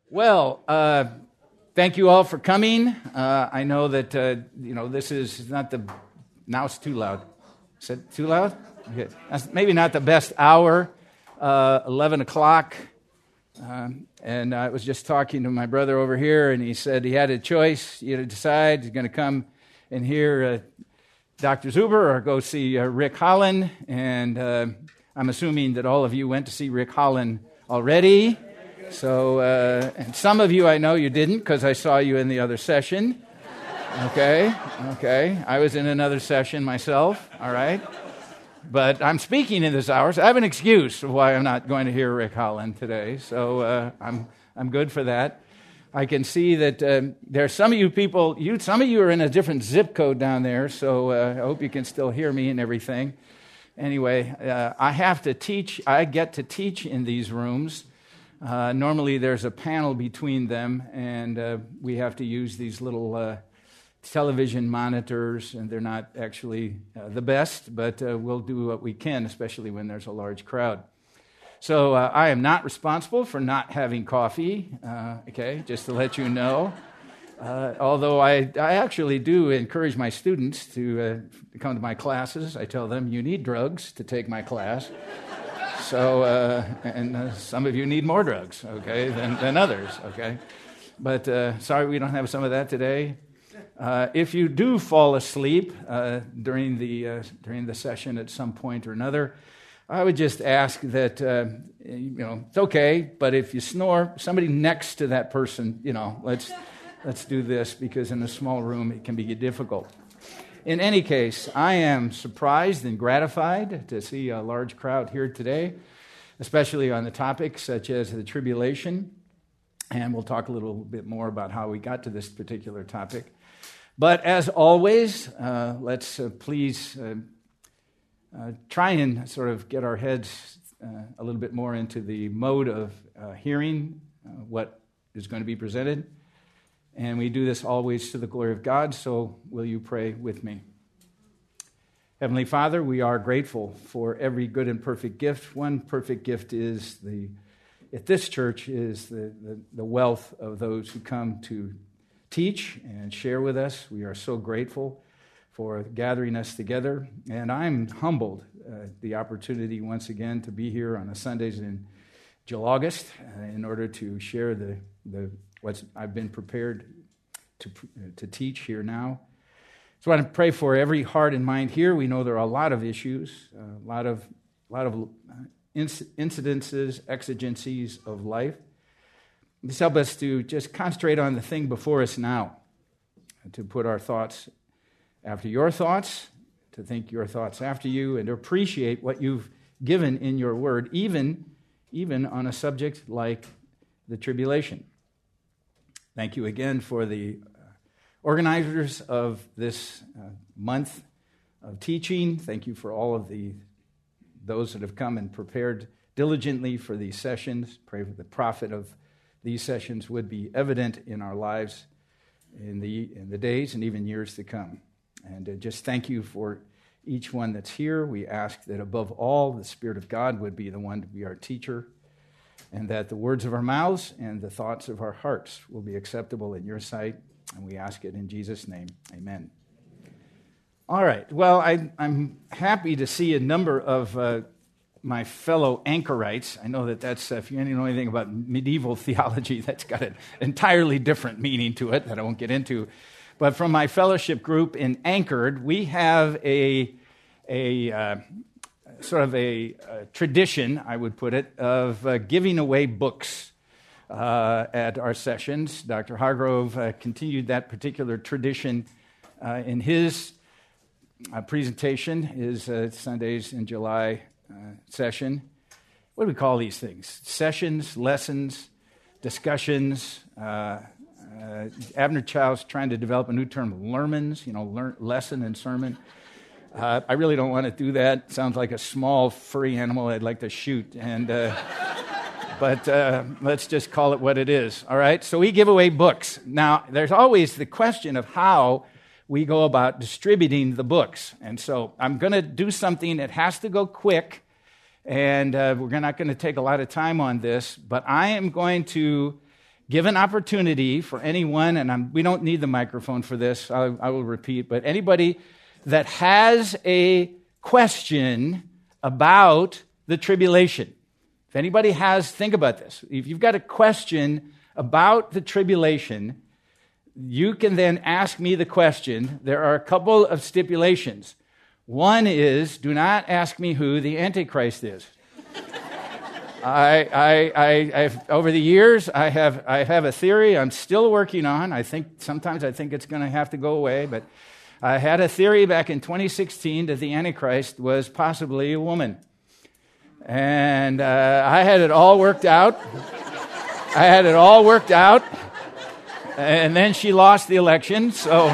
Well, thank you all for coming. I know that, this is not now it's too loud. Is it too loud? Okay. That's maybe not the best hour, 11 o'clock. And I was just talking to my brother over here, and he said he had a choice. He had to decide he's going to come and hear Dr. Zuber or go see Rick Holland. And I'm assuming that all of you went to see Rick Holland already. So, and some of you I know you didn't because I saw you in the other session. Okay. I was in another session myself, all right. But I'm speaking in this hour, so I have an excuse of why I'm not going to hear Rick Holland today. So I'm good for that. I can see that there are some of you people, some of you are in a different zip code down there, so I hope you can still hear me and everything. Anyway, I have to teach. I get to teach in these rooms. Normally there's a panel between them, and we have to use these little television monitors, and they're not actually the best, but we'll do what we can, especially when there's a large crowd. So I am not responsible for not having coffee, just to let you know. Although I actually do encourage my students to come to my classes. I tell them, you need drugs to take my class. So, and some of you need more drugs, than others, But sorry we don't have some of that today. If you do fall asleep during the session at some point or another, I would just ask that, it's okay, but if you snore, somebody next to that person, let's do this, because in a small room it can be difficult. In any case, I am surprised and gratified to see a large crowd here today, especially on the topics such as the tribulation, and we'll talk a little bit more about how we got to this particular topic. But as always, let's please try and sort of get our heads a little bit more into the mode of hearing what is going to be presented. And we do this always to the glory of God, so will you pray with me? Heavenly Father, we are grateful for every good and perfect gift. One perfect gift is at this church is the wealth of those who come to teach and share with us. We are so grateful for gathering us together, and I'm humbled the opportunity once again to be here on the Sundays in July in order to share the what I've been prepared to teach here now. So I want to pray for every heart and mind here. We know there are a lot of issues, a lot of incidences, exigencies of life. Just help us to just concentrate on the thing before us now, to put our thoughts after your thoughts, to think your thoughts after you, and to appreciate what you've given in your word, even on a subject like the tribulation. Thank you again for the organizers of this month of teaching. Thank you for all of those that have come and prepared diligently for these sessions. Pray that the profit of these sessions would be evident in our lives in the days and even years to come. And just thank you for each one that's here. We ask that above all, the Spirit of God would be the one to be our teacher, and that the words of our mouths and the thoughts of our hearts will be acceptable in your sight. And we ask it in Jesus' name. Amen. All right. Well, I'm happy to see a number of my fellow anchorites. I know that's, if you know anything about medieval theology, that's got an entirely different meaning to it that I won't get into. But from my fellowship group in Anchored, we have a tradition, I would put it, of giving away books at our sessions. Dr. Hargrove continued that particular tradition in his presentation, his Sundays in July session. What do we call these things? Sessions, lessons, discussions. Abner Chow's trying to develop a new term, lermons, lesson and sermon. I really don't want to do that. Sounds like a small furry animal I'd like to shoot. But let's just call it what it is. All right? So we give away books. Now, there's always the question of how we go about distributing the books. And so I'm going to do something that has to go quick, and we're not going to take a lot of time on this, but I am going to give an opportunity for anyone, and we don't need the microphone for this, I will repeat, but anybody that has a question about the tribulation. If anybody think about this. If you've got a question about the tribulation, you can then ask me the question. There are a couple of stipulations. One is, do not ask me who the Antichrist is. I've over the years, I have a theory I'm still working on. Sometimes I think it's going to have to go away, but I had a theory back in 2016 that the Antichrist was possibly a woman. And I had it all worked out. And then she lost the election, so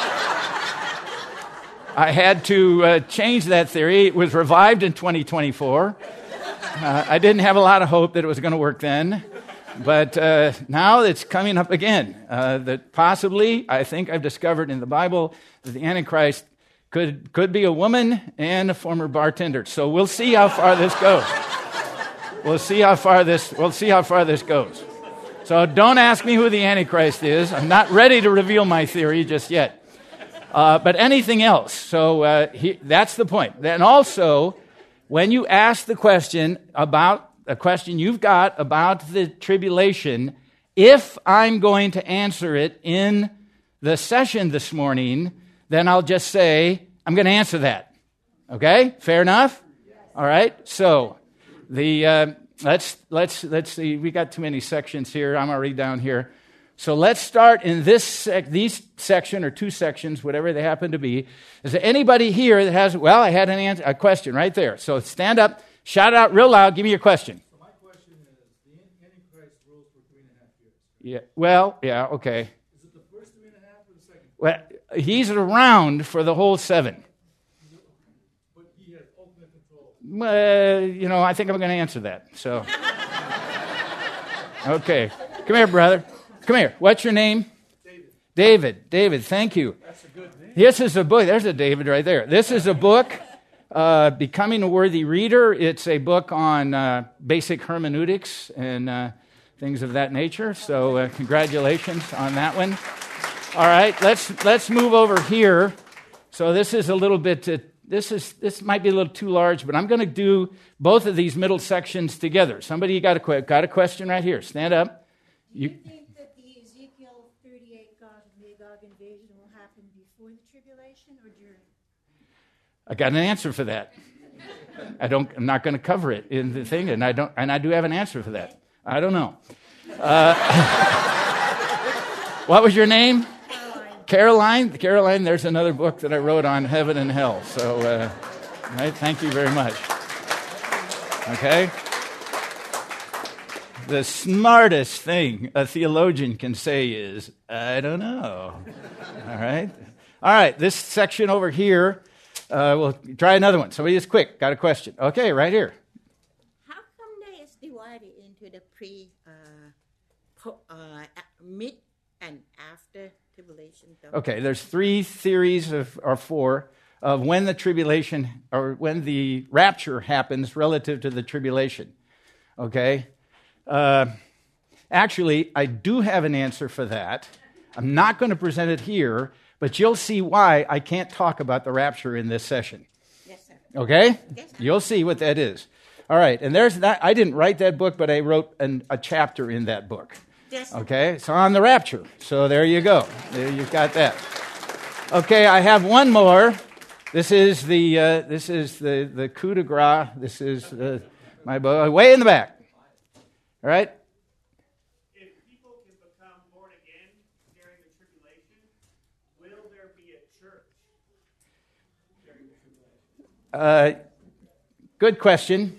I had to change that theory. It was revived in 2024. I didn't have a lot of hope that it was going to work then, but now it's coming up again. That possibly, I think I've discovered in the Bible that the Antichrist could be a woman and a former bartender. So we'll see how far this goes. We'll see how far this goes. So don't ask me who the Antichrist is. I'm not ready to reveal my theory just yet. But anything else. So that's the point. And also, when you ask the question about a question you've got about the tribulation, if I'm going to answer it in the session this morning, then I'll just say, I'm going to answer that. Okay? Fair enough? All right. So let's see. We got too many sections here. I'm already down here. So let's start in these section or two sections, whatever they happen to be. Is there anybody here that has? Well, I had a question right there. So stand up, shout it out real loud. Give me your question. So my question is: the Antichrist rules for 3.5 years. Yeah. Well, yeah. Okay. Is it the first 3.5 or the second? Well, he's around for the whole 7. But he has ultimate control. Well, I think I'm going to answer that. So, okay, come here, brother. Come here. What's your name? David. David, thank you. That's a good name. This is a book. There's a David right there. This is a book, Becoming a Worthy Reader. It's a book on basic hermeneutics and things of that nature. So congratulations on that one. All right, let's move over here. So this is a little bit. This might be a little too large, but I'm going to do both of these middle sections together. Somebody got a question right here. Stand up. Do you think that the Ezekiel 38 Gog and Magog invasion will happen before the tribulation or during? I got an answer for that. I'm not going to cover it in the thing, and I do have an answer for that. I don't know. What was your name? Caroline, there's another book that I wrote on heaven and hell. So, right, thank you very much. Okay? The smartest thing a theologian can say is, I don't know. All right, this section over here, we'll try another one. Somebody is quick, got a question. Okay, right here. How come they is divided into the mid and after tribulation? Okay, there's 3 theories or 4 of when the tribulation or when the rapture happens relative to the tribulation. Okay? Actually, I do have an answer for that. I'm not going to present it here, but you'll see why I can't talk about the rapture in this session. Yes, sir. Okay? Yes, sir. You'll see what that is. All right, and there's that. I didn't write that book, but I wrote a chapter in that book. Yes, sir. Okay, it's on the rapture. So there you go. There you've got that. Okay, I have one more. This is the coup de grace. This is my book, way in the back. All right. If people can become born again during the tribulation, will there be a church during the tribulation? Good question.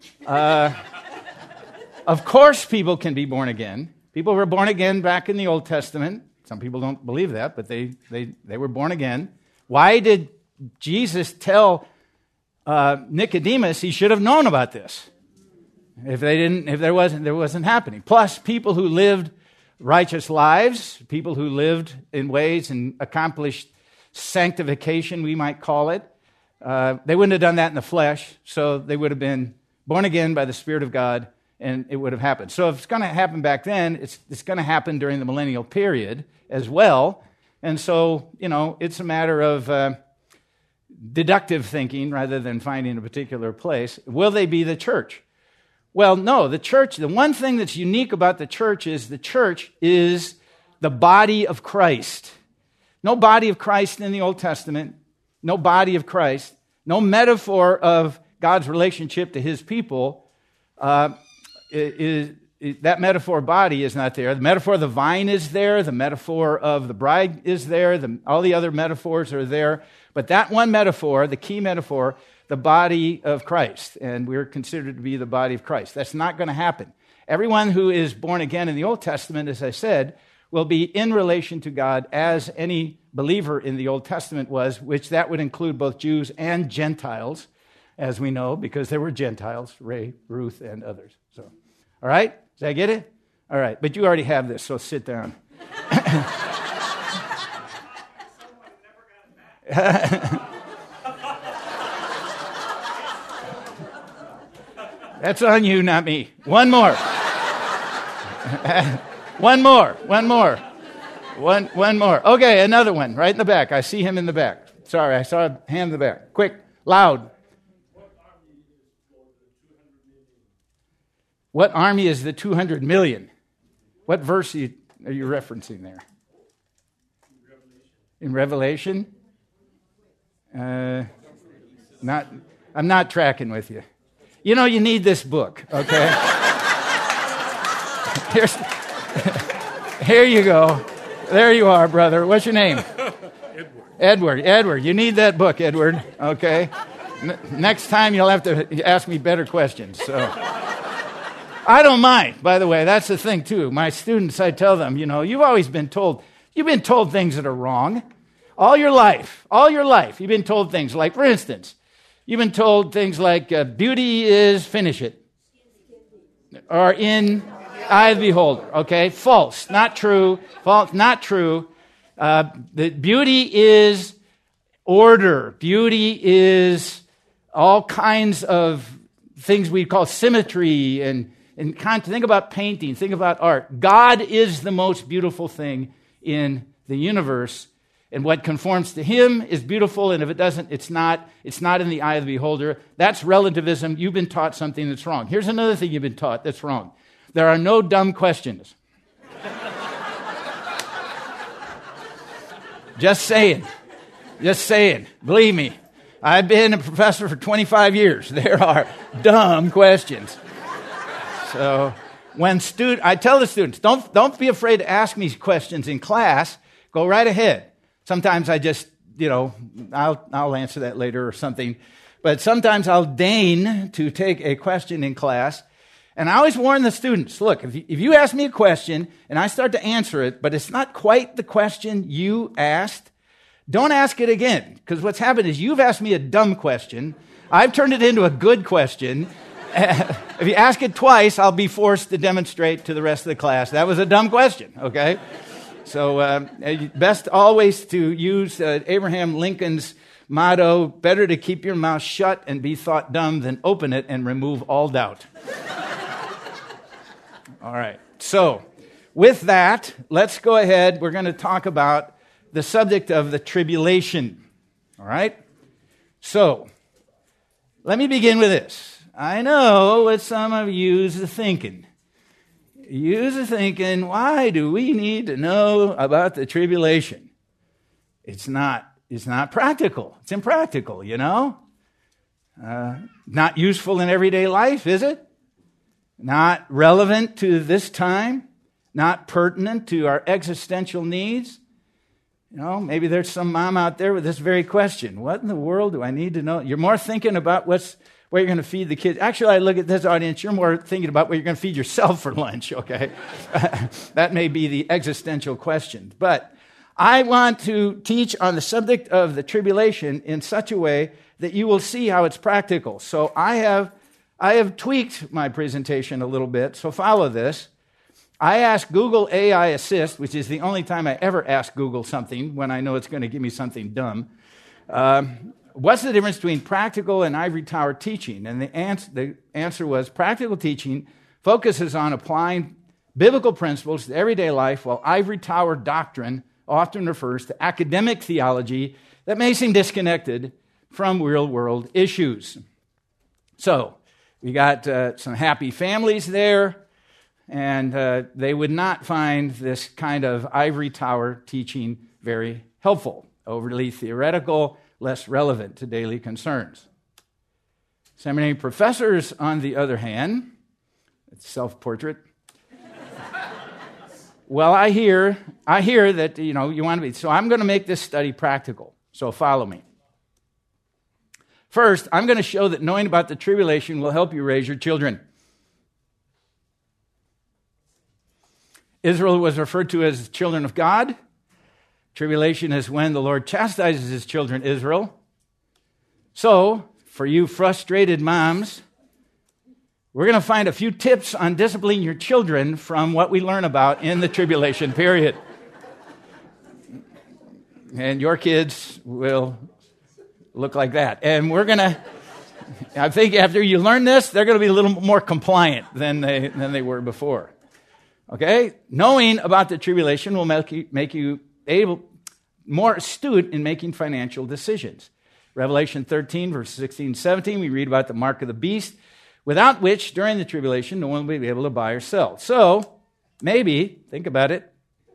Of course, people can be born again. People were born again back in the Old Testament. Some people don't believe that, but they were born again. Why did Jesus tell Nicodemus he should have known about this? If there wasn't happening. Plus, people who lived righteous lives, people who lived in ways and accomplished sanctification, we might call it, they wouldn't have done that in the flesh, so they would have been born again by the Spirit of God and it would have happened. So if it's going to happen back then, it's going to happen during the millennial period as well. And so, it's a matter of deductive thinking rather than finding a particular place. Will they be the church? Well, no, the church, the one thing that's unique about the church is the body of Christ. No body of Christ in the Old Testament, no body of Christ, no metaphor of God's relationship to his people. That metaphor body is not there. The metaphor of the vine is there. The metaphor of the bride is there. All the other metaphors are there. But that one metaphor, the key metaphor, the body of Christ, and we're considered to be the body of Christ. That's not going to happen. Everyone who is born again in the Old Testament, as I said, will be in relation to God as any believer in the Old Testament was, which that would include both Jews and Gentiles, as we know, because there were Gentiles, Ray, Ruth, and others. So, all right? Did I get it? All right, but you already have this, so sit down. That's on you, not me. One more. One more. Okay, another one, right in the back. I see him in the back. Sorry, I saw a hand in the back. Quick, loud. What army is the 200 million? What verse are you referencing there? In Revelation? I'm not tracking with you. You need this book, okay? Here you go. There you are, brother. What's your name? Edward. You need that book, Edward, okay? Next time you'll have to ask me better questions, so. I don't mind, by the way. That's the thing, too. My students, I tell them, you've always been told, you've been told things that are wrong. All your life, you've been told things like, for instance, you've been told things like, beauty is finish it. Or in eye of the beholder, okay? False, not true. False, not true. The beauty is order. Beauty is all kinds of things we call symmetry and think about painting, think about art. God is the most beautiful thing in the universe, and what conforms to him is beautiful, and if it doesn't, it's not in the eye of the beholder. That's relativism. You've been taught something that's wrong. Here's another thing you've been taught that's wrong. There are no dumb questions. Just saying. Believe me, I've been a professor for 25 years. There are dumb questions. So I tell the students, don't be afraid to ask me questions in class. Go right ahead. Sometimes I just, I'll answer that later or something. But sometimes I'll deign to take a question in class. And I always warn the students, look, if you ask me a question and I start to answer it, but it's not quite the question you asked, don't ask it again. Because what's happened is you've asked me a dumb question. I've turned it into a good question. If you ask it twice, I'll be forced to demonstrate to the rest of the class that was a dumb question, okay? So best always to use Abraham Lincoln's motto, better to keep your mouth shut and be thought dumb than open it and remove all doubt. All right. So with that, let's go ahead. We're going to talk about the subject of the tribulation. All right? So let me begin with this. I know what some of you are thinking. You are thinking, why do we need to know about the tribulation? It's not practical. It's impractical, Not useful in everyday life, is it? Not relevant to this time? Not pertinent to our existential needs? Maybe there's some mom out there with this very question. What in the world do I need to know? You're more thinking about where you're going to feed the kids. Actually, I look at this audience, you're more thinking about where you're going to feed yourself for lunch, okay? That may be the existential question. But I want to teach on the subject of the tribulation in such a way that you will see how it's practical. So I have tweaked my presentation a little bit, so follow this. I asked Google AI Assist, which is the only time I ever ask Google something when I know it's going to give me something dumb. What's the difference between practical and ivory tower teaching? And the answer was practical teaching focuses on applying biblical principles to everyday life, while ivory tower doctrine often refers to academic theology that may seem disconnected from real-world issues. So, we got some happy families there, and they would not find this kind of ivory tower teaching very helpful, overly theoretical, less relevant to daily concerns. Seminary professors, on the other hand, it's self-portrait. Well, I hear that, you want to be, so I'm going to make this study practical. So follow me. First, I'm going to show that knowing about the tribulation will help you raise your children. Israel was referred to as the children of God. Tribulation is when the Lord chastises his children, Israel. So, for you frustrated moms, we're going to find a few tips on disciplining your children from what we learn about in the tribulation period. And your kids will look like that. And I think after you learn this, they're going to be a little more compliant than they were before. Okay? Knowing about the tribulation will make you more astute in making financial decisions. Revelation 13, verse 16 and 17, we read about the mark of the beast, without which, during the tribulation, no one will be able to buy or sell. So, maybe, think about it.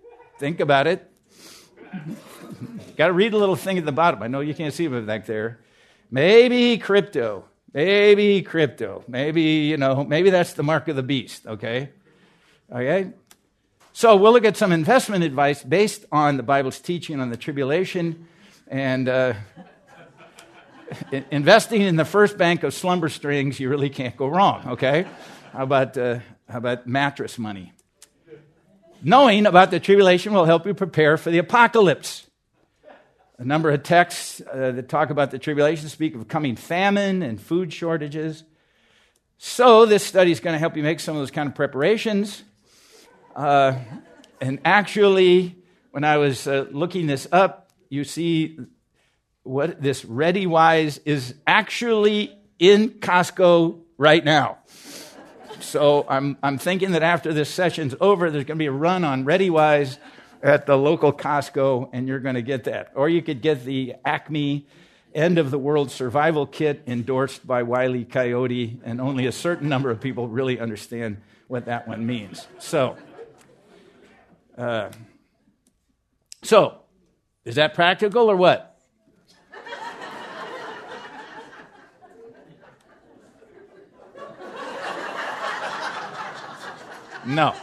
Got to read a little thing at the bottom. I know you can't see it back there. Maybe crypto. Maybe that's the mark of the beast, okay? Okay? So we'll look at some investment advice based on the Bible's teaching on the tribulation, and investing in the first bank of slumber strings, you really can't go wrong, okay? How about mattress money? Knowing about the tribulation will help you prepare for the apocalypse. A number of texts that talk about the tribulation speak of coming famine and food shortages. So this study is going to help you make some of those kind of preparations. And actually, when I was looking this up, you see what this ReadyWise is actually in Costco right now. So I'm thinking that after this session's over, there's going to be a run on ReadyWise at the local Costco, and you're going to get that. Or you could get the Acme End of the World Survival Kit endorsed by Wile E. Coyote, and only a certain number of people really understand what that one means. So is that practical or what? No.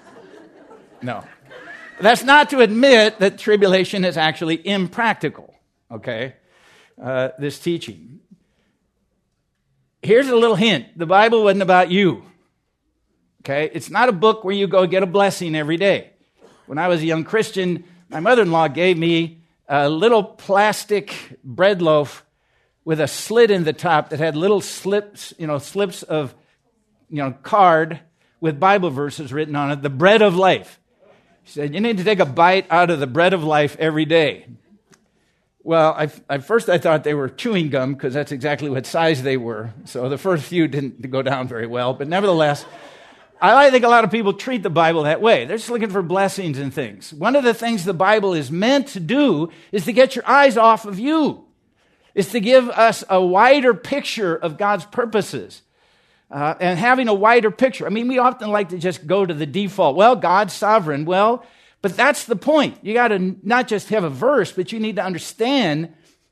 That's not to admit that tribulation is actually impractical, okay? This teaching. Here's a little hint. The Bible wasn't about you, okay? It's not a book where you go get a blessing every day. When I was a young Christian, my mother-in-law gave me a little plastic bread loaf with a slit in the top that had little slips of, card with Bible verses written on it, the bread of life. She said, you need to take a bite out of the bread of life every day. Well, at first I thought they were chewing gum because that's exactly what size they were. So the first few didn't go down very well. But nevertheless, I think a lot of people treat the Bible that way. They're just looking for blessings and things. One of the things the Bible is meant to do is to get your eyes off of you. It's to give us a wider picture of God's purposes. And having a wider picture. I mean, we often like to just go to the default. Well, God's sovereign. Well, but that's the point. You got to not just have a verse, but you need to understand.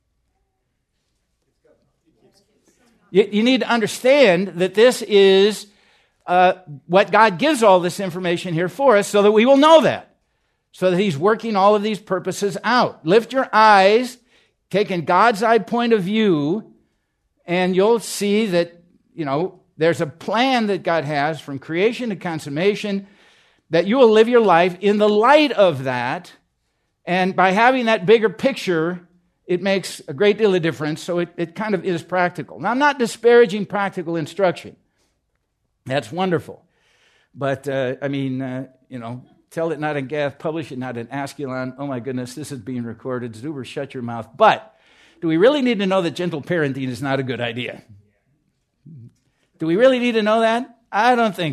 You need to understand that this is what God gives all this information here for us so that we will know that. So that he's working all of these purposes out. Lift your eyes, taking God's eye point of view, and you'll see that, there's a plan that God has from creation to consummation, that you will live your life in the light of that. And by having that bigger picture, it makes a great deal of difference. So it kind of is practical. Now, I'm not disparaging practical instruction. That's wonderful. But, tell it not in Gath, publish it not in Ascalon. Oh my goodness, this is being recorded. Zuber, shut your mouth. But do we really need to know that gentle parenting is not a good idea? Do we really need to know that? I don't think so.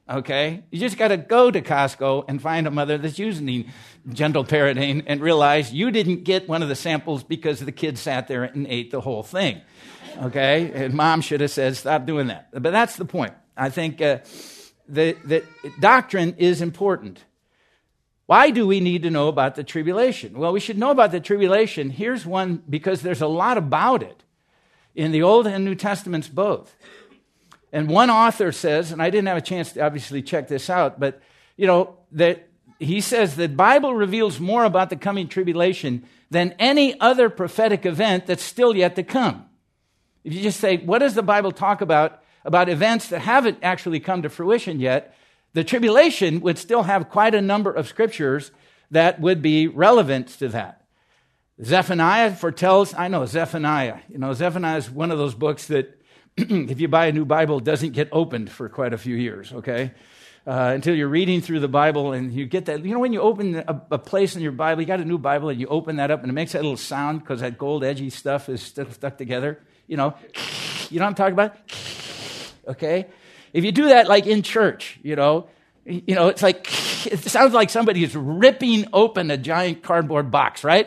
okay? You just got to go to Costco and find a mother that's using gentle parenting and realize you didn't get one of the samples because the kid sat there and ate the whole thing, okay? And mom should have said, stop doing that. But that's the point. I think the doctrine is important. Why do we need to know about the tribulation? Well, we should know about the tribulation. Here's one, because there's a lot about it in the Old and New Testaments both. And one author says, and I didn't have a chance to obviously check this out, but, that he says the Bible reveals more about the coming tribulation than any other prophetic event that's still yet to come. If you just say, what does the Bible talk about events that haven't actually come to fruition yet, the tribulation would still have quite a number of scriptures that would be relevant to that. Zephaniah foretells, I know Zephaniah. Zephaniah is one of those books that if you buy a new Bible, it doesn't get opened for quite a few years, okay? Until you're reading through the Bible and you get that. When you open a place in your Bible, you got a new Bible and you open that up and it makes that little sound because that gold edgy stuff is stuck together. You know what I'm talking about? Okay? If you do that like in church, it's like, it sounds like somebody is ripping open a giant cardboard box, right?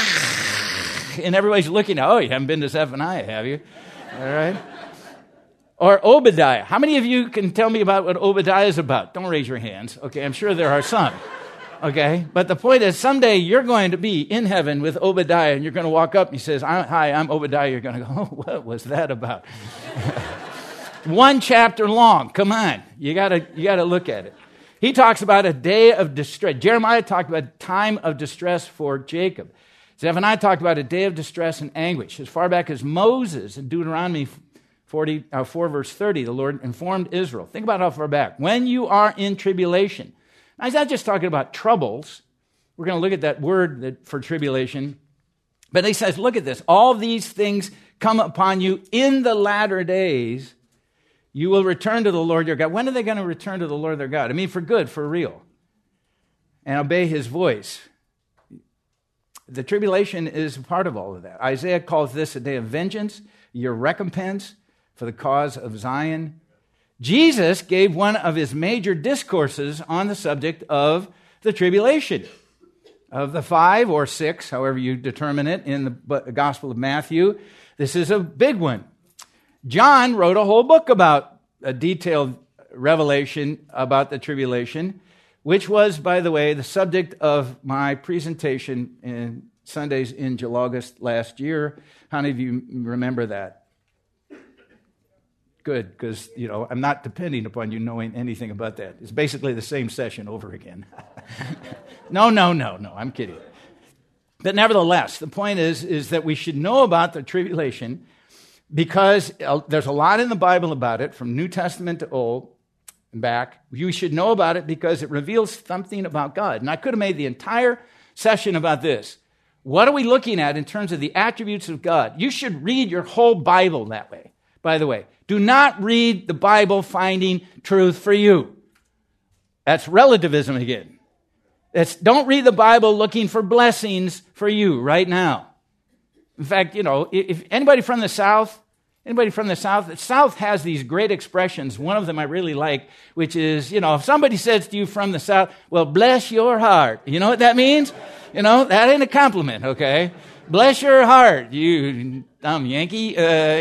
And everybody's looking, you haven't been to Zephaniah, have you? All right? Or Obadiah. How many of you can tell me about what Obadiah is about? Don't raise your hands. Okay, I'm sure there are some. Okay? But the point is, someday you're going to be in heaven with Obadiah, and you're going to walk up and he says, hi, I'm Obadiah. You're going to go, what was that about? One chapter long. Come on. You gotta look at it. He talks about a day of distress. Jeremiah talked about a time of distress for Jacob. Zephaniah talked about a day of distress and anguish. As far back as Moses in Deuteronomy 4 verse 30, the Lord informed Israel. Think about how far back. When you are in tribulation. Now, he's not just talking about troubles. We're going to look at that word for tribulation. But he says, look at this. All these things come upon you in the latter days. You will return to the Lord your God. When are they going to return to the Lord their God? I mean, for good, for real. And obey his voice. The tribulation is a part of all of that. Isaiah calls this a day of vengeance, your recompense for the cause of Zion. Jesus gave one of his major discourses on the subject of the tribulation. Of the 5 or 6, however you determine it, in the Gospel of Matthew, this is a big one. John wrote a whole book about a detailed revelation about the tribulation, which was, by the way, the subject of my presentation in Sundays in August last year. How many of you remember that? Good, because, I'm not depending upon you knowing anything about that. It's basically the same session over again. No, I'm kidding. But nevertheless, the point is that we should know about the tribulation because there's a lot in the Bible about it, from New Testament to Old and back. You should know about it because it reveals something about God. And I could have made the entire session about this. What are we looking at in terms of the attributes of God? You should read your whole Bible that way, by the way. Do not read the Bible finding truth for you. That's relativism again. Don't read the Bible looking for blessings for you right now. In fact, if anybody from the South, the South has these great expressions. One of them I really like, which is, if somebody says to you from the South, well, bless your heart. You know what that means? That ain't a compliment, okay? Bless your heart, you dumb Yankee.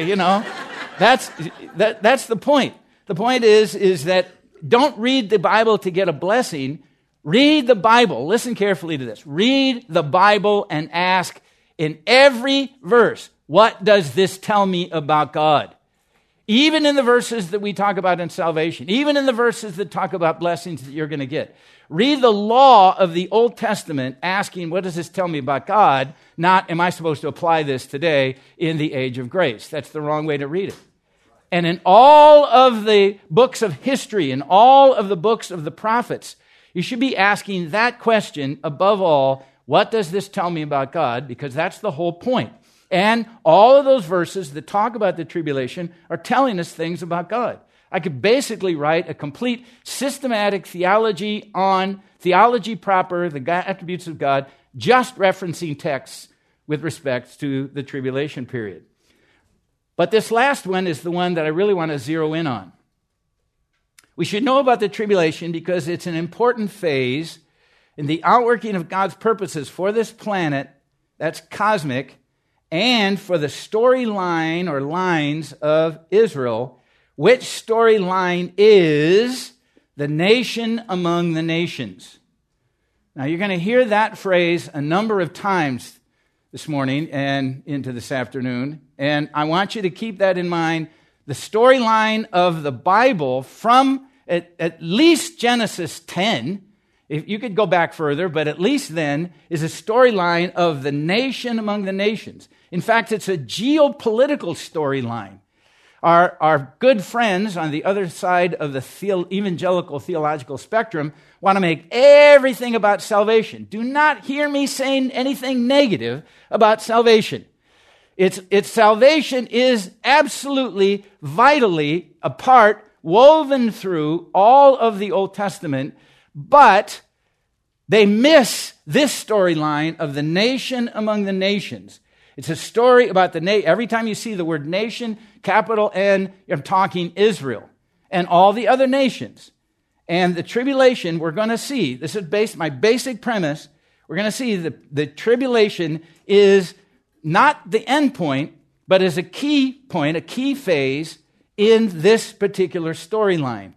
That's the point. The point is that don't read the Bible to get a blessing. Read the Bible. Listen carefully to this. Read the Bible and ask in every verse, what does this tell me about God? Even in the verses that we talk about in salvation, even in the verses that talk about blessings that you're going to get. Read the law of the Old Testament asking, what does this tell me about God? Not, am I supposed to apply this today in the age of grace? That's the wrong way to read it. And in all of the books of history, in all of the books of the prophets, you should be asking that question above all, what does this tell me about God? Because that's the whole point. And all of those verses that talk about the tribulation are telling us things about God. I could basically write a complete systematic theology on theology proper, the attributes of God, just referencing texts with respect to the tribulation period. But this last one is the one that I really want to zero in on. We should know about the tribulation because it's an important phase in the outworking of God's purposes for this planet, that's cosmic, and for the storyline or lines of Israel, which storyline is the nation among the nations. Now, you're going to hear that phrase a number of times this morning and into this afternoon, and I want you to keep that in mind. The storyline of the Bible from at least Genesis 10, if you could go back further, but at least then, is a storyline of the nation among the nations. In fact, it's a geopolitical storyline. Our good friends on the other side of the evangelical theological spectrum want to make everything about salvation. Do not hear me saying anything negative about salvation. Its salvation is absolutely, vitally a part, woven through all of the Old Testament, but they miss this storyline of the nation among the nations. It's a story about every time you see the word nation, capital N, I'm talking Israel and all the other nations. And the tribulation, we're going to see, this is my basic premise, we're going to see the tribulation is not the end point, but is a key point, a key phase in this particular storyline.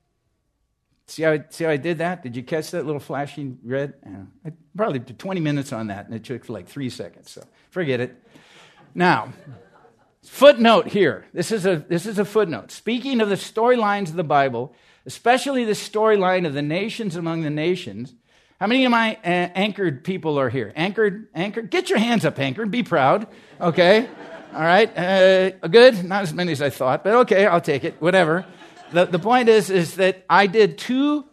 See how I did that? Did you catch that little flashing red? Yeah. I probably did 20 minutes on that, and it took like 3 seconds, so forget it. Now, footnote here. This is a footnote. Speaking of the storylines of the Bible, especially the storyline of the nations among the nations, how many of my anchored people are here? Anchored? Get your hands up, anchored. Be proud. Okay. All right. Good. Not as many as I thought, but okay, I'll take it. Whatever. The point is that I did 2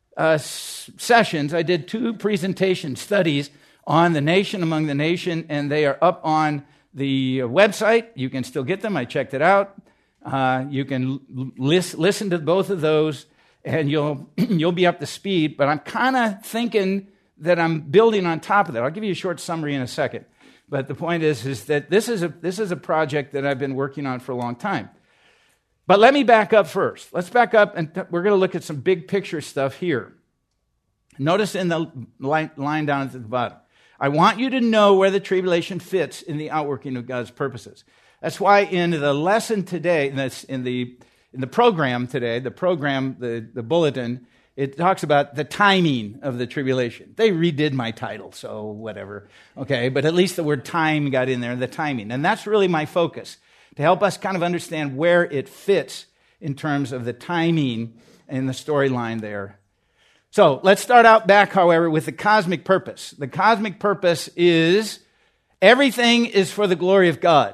sessions. I did 2 presentation studies on the nation among the nation, and they are up on the website. You can still get them. I checked it out. You can listen to both of those, and you'll be up to speed. But I'm kind of thinking that I'm building on top of that. I'll give you a short summary in a second. But the point is that this is a project that I've been working on for a long time. But let me back up first. Let's back up, and we're going to look at some big picture stuff here. Notice in the line down at the bottom, I want you to know where the tribulation fits in the outworking of God's purposes. That's why in the lesson today, that's in the program today, the bulletin, it talks about the timing of the tribulation. They redid my title, so whatever. Okay, but at least the word time got in there, the timing. And that's really my focus, to help us kind of understand where it fits in terms of the timing and the storyline there. So let's start out back, however, with the cosmic purpose. The cosmic purpose is everything is for the glory of God.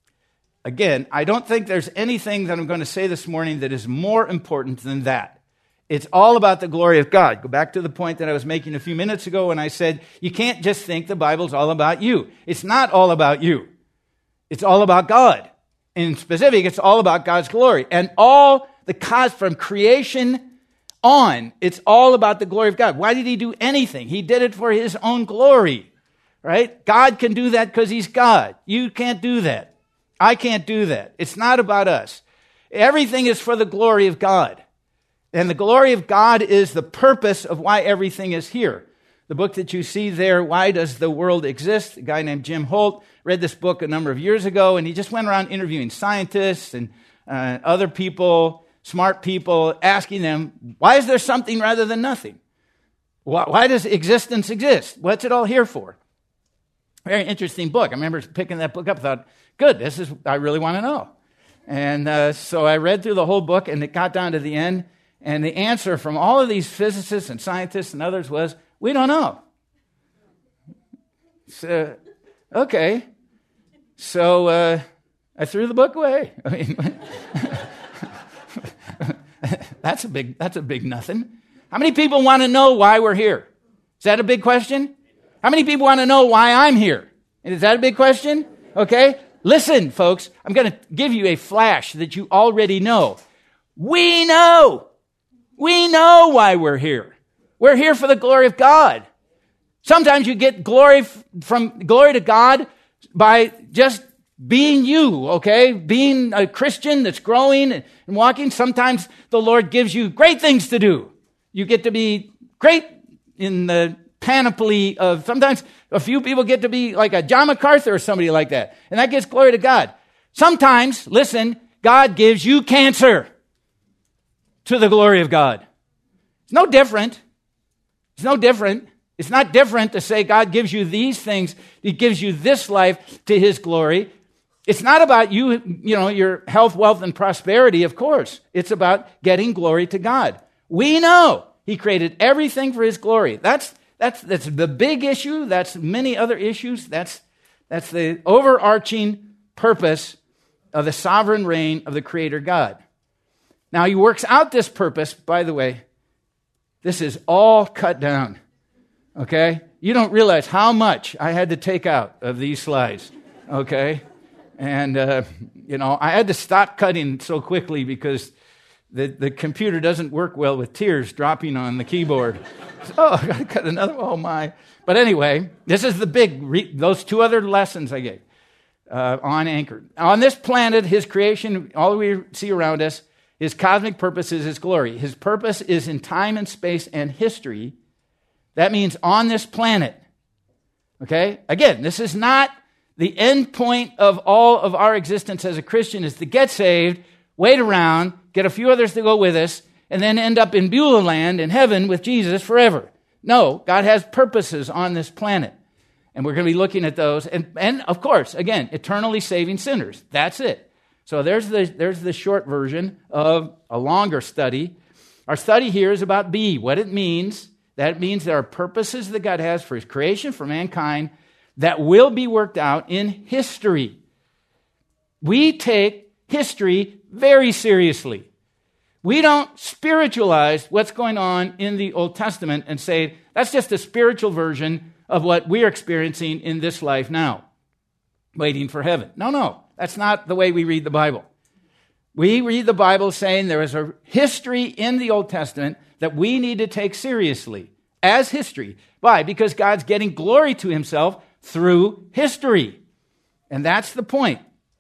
Again, I don't think there's anything that I'm going to say this morning that is more important than that. It's all about the glory of God. Go back to the point that I was making a few minutes ago when I said you can't just think the Bible's all about you. It's not all about you. It's all about God. In specific, it's all about God's glory. And all the cause from creation on, it's all about the glory of God. Why did he do anything? He did it for his own glory, right? God can do that because he's God. You can't do that. I can't do that. It's not about us. Everything is for the glory of God. And the glory of God is the purpose of why everything is here. The book that you see there, Why Does the World Exist? A guy named Jim Holt read this book a number of years ago, and he just went around interviewing scientists and other people, smart people, asking them, why is there something rather than nothing? Why does existence exist? What's it all here for? Very interesting book. I remember picking that book up and thought, good, I really want to know. And so I read through the whole book, and it got down to the end, and the answer from all of these physicists and scientists and others was, we don't know. So, okay. So I threw the book away. I mean, that's a big nothing. How many people want to know why we're here? Is that a big question? How many people want to know why I'm here? Is that a big question? Okay. Listen, folks, I'm going to give you a flash that you already know. We know why we're here. We're here for the glory of God. Sometimes you get glory to God by just being you, okay? Being a Christian that's growing and walking. Sometimes the Lord gives you great things to do. You get to be great in the panoply of, sometimes a few people get to be like a John MacArthur or somebody like that. And that gets glory to God. Sometimes, listen, God gives you cancer to the glory of God. It's no different. It's no different. It's not different to say God gives you these things. He gives you this life to his glory. It's not about you, your health, wealth, and prosperity, of course. It's about getting glory to God. We know he created everything for his glory. That's the big issue. That's many other issues. That's the overarching purpose of the sovereign reign of the Creator God. Now, he works out this purpose. By the way, this is all cut down, okay? You don't realize how much I had to take out of these slides, okay? And, I had to stop cutting so quickly because the computer doesn't work well with tears dropping on the keyboard. So, I got to cut another, oh my. But anyway, this is the big, those two other lessons I gave on Anchor. On this planet, his creation, all we see around us, his cosmic purpose is his glory. His purpose is in time and space and history. That means on this planet. Okay? Again, this is not the end point of all of our existence as a Christian is to get saved, wait around, get a few others to go with us, and then end up in Beulah land in heaven with Jesus forever. No, God has purposes on this planet. And we're going to be looking at those. And of course, again, eternally saving sinners. That's it. So there's the short version of a longer study. Our study here is about B, what it means. That means there are purposes that God has for his creation, for mankind, that will be worked out in history. We take history very seriously. We don't spiritualize what's going on in the Old Testament and say, that's just a spiritual version of what we're experiencing in this life now, waiting for heaven. No. That's not the way we read the Bible. We read the Bible saying there is a history in the Old Testament that we need to take seriously as history. Why? Because God's getting glory to himself through history. And that's the point.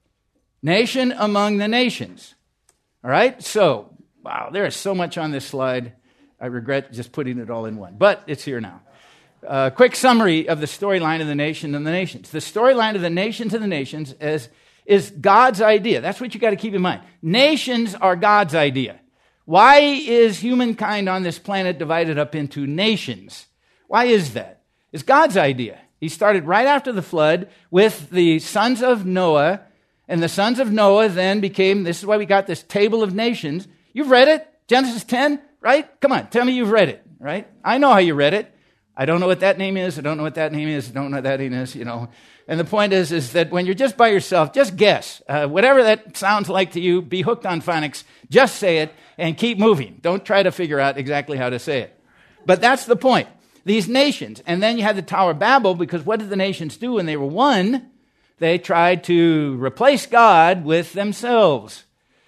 Nation among the nations. All right? So, wow, there is so much on this slide. I regret just putting it all in one. But it's here now. Quick summary of the storyline of the nation and the nations. The storyline of the nation to the nations is God's idea. That's what you got to keep in mind. Nations are God's idea. Why is humankind on this planet divided up into nations? Why is that? It's God's idea. He started right after the flood with the sons of Noah, and the sons of Noah then became, this is why we got this table of nations. You've read it? Genesis 10, right? Come on, tell me you've read it, right? I know how you read it. I don't know what that name is. I don't know what that name is. I don't know what that name is, And the point is that when you're just by yourself, just guess. Whatever that sounds like to you, be hooked on phonics. Just say it and keep moving. Don't try to figure out exactly how to say it. But that's the point. These nations. And then you had the Tower of Babel, because what did the nations do when they were one? They tried to replace God with themselves.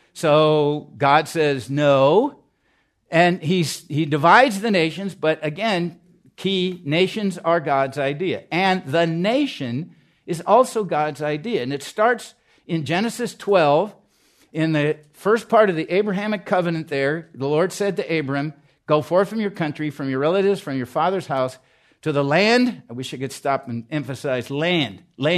So God says no. And he divides the nations, but again, key, nations are God's idea. And the nation is also God's idea. And it starts in Genesis 12, in the first part of the Abrahamic covenant there. The Lord said to Abram, go forth from your country, from your relatives, from your father's house, to the land. I wish I could stop and emphasize land,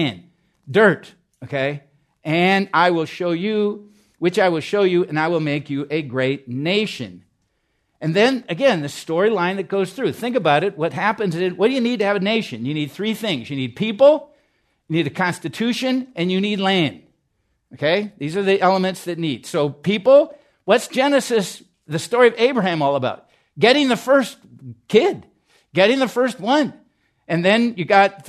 dirt, okay? And I will show you, which I will show you, and I will make you a great nation. And then, again, the storyline that goes through. Think about it. What happens is, what do you need to have a nation? You need three things. You need people, you need a constitution, and you need land. Okay? These are the elements that need. So people, what's Genesis, the story of Abraham, all about? Getting the first kid. Getting the first one. And then you got,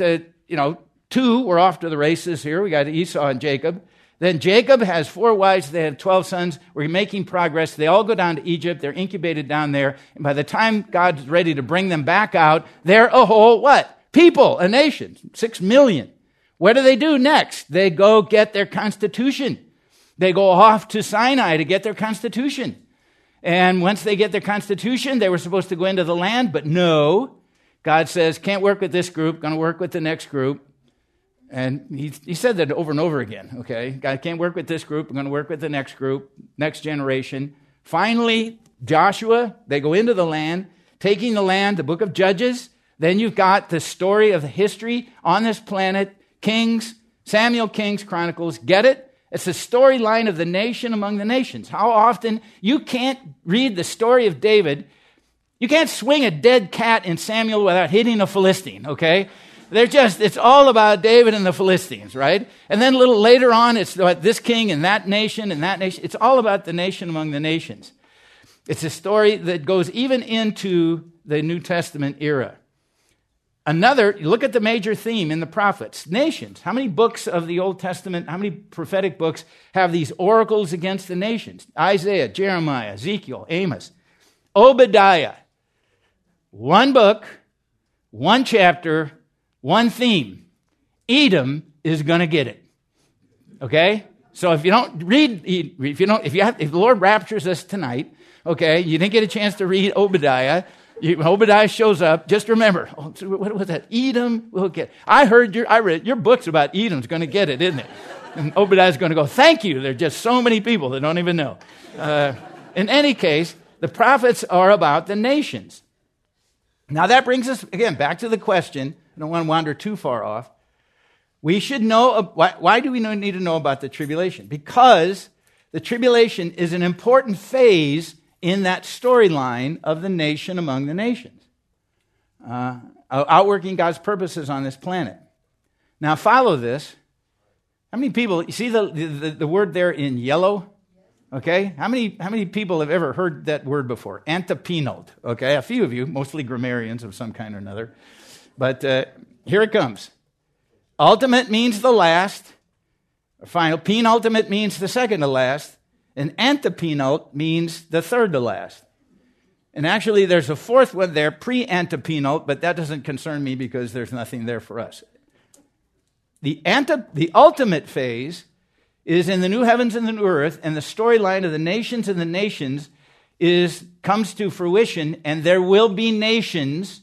two. We're off to the races here. We got Esau and Jacob. Then Jacob has 4 wives. They have 12 sons. We're making progress. They all go down to Egypt. They're incubated down there. And by the time God's ready to bring them back out, they're a whole, what? People, a nation, 6 million. What do they do next? They go get their constitution. They go off to Sinai to get their constitution. And once they get their constitution, they were supposed to go into the land, but no. God says, can't work with this group, going to work with the next group. And he said that over and over again, okay? God can't work with this group. I'm going to work with the next group, next generation. Finally, Joshua, they go into the land, taking the land, the book of Judges. Then you've got the story of the history on this planet, Kings, Samuel, Kings, Chronicles. Get it? It's the storyline of the nation among the nations. How often you can't read the story of David. You can't swing a dead cat in Samuel without hitting a Philistine, okay? It's all about David and the Philistines, right? And then a little later on, it's about this king and that nation and that nation. It's all about the nation among the nations. It's a story that goes even into the New Testament era. Look at the major theme in the prophets, nations. How many books of the Old Testament, how many prophetic books have these oracles against the nations? Isaiah, Jeremiah, Ezekiel, Amos, Obadiah. One book, one chapter, one theme. Edom is going to get it. Okay? So if you don't read, if the Lord raptures us tonight, okay, you didn't get a chance to read Obadiah. Obadiah shows up. Just remember, what was that? Edom will get. I read your book's about Edom's going to get it, isn't it? And Obadiah's going to go, thank you. There are just so many people that don't even know. In any case, the prophets are about the nations. Now that brings us, again, back to the question. I don't want to wander too far off. We should know, why do we need to know about the tribulation? Because the tribulation is an important phase in that storyline of the nation among the nations, outworking God's purposes on this planet. Now follow this. How many people, you see the word there in yellow? Okay, how many people have ever heard that word before? Antepenult. Okay, a few of you, mostly grammarians of some kind or another. But here it comes. Ultimate means the last. Final. Penultimate means the second to last. And antepenult means the third to last. And actually, there's a fourth one there, pre-antepenult, but that doesn't concern me because there's nothing there for us. The ultimate phase is in the new heavens and the new earth, and the storyline of the nations and the nations comes to fruition, and there will be nations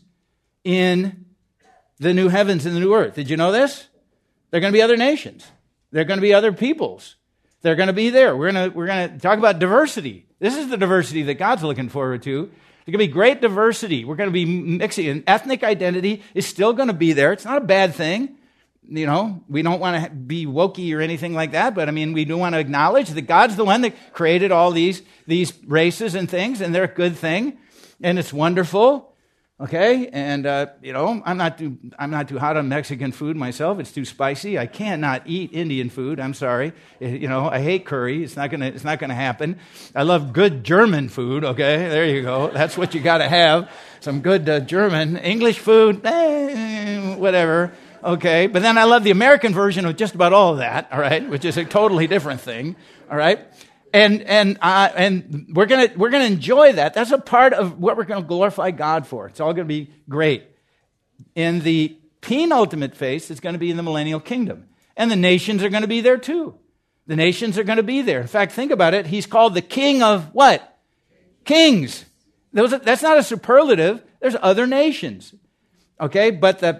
in the new heavens and the new earth. Did you know this? There are going to be other nations. There are going to be other peoples. They're going to be there. We're going to talk about diversity. This is the diversity that God's looking forward to. There's going to be great diversity. We're going to be mixing. And ethnic identity is still going to be there. It's not a bad thing. You know, we don't want to be wokey or anything like that, but I mean, we do want to acknowledge that God's the one that created all these races and things, and they're a good thing, and it's wonderful. Okay, and I'm not too hot on Mexican food myself. It's too spicy. I cannot eat Indian food. I'm sorry. I hate curry. It's not gonna happen. I love good German food. Okay, there you go. That's what you got to have. Some good German. English food, whatever. Okay, but then I love the American version of just about all of that. All right, which is a totally different thing. All right. And we're gonna enjoy that. That's a part of what we're going to glorify God for. It's all going to be great. In the penultimate phase, it's going to be in the millennial kingdom, and the nations are going to be there too. The nations are going to be there. In fact, think about it. He's called the King of what? Kings. That's not a superlative. There's other nations. Okay, but the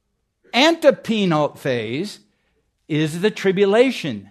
antepenult phase is the tribulation.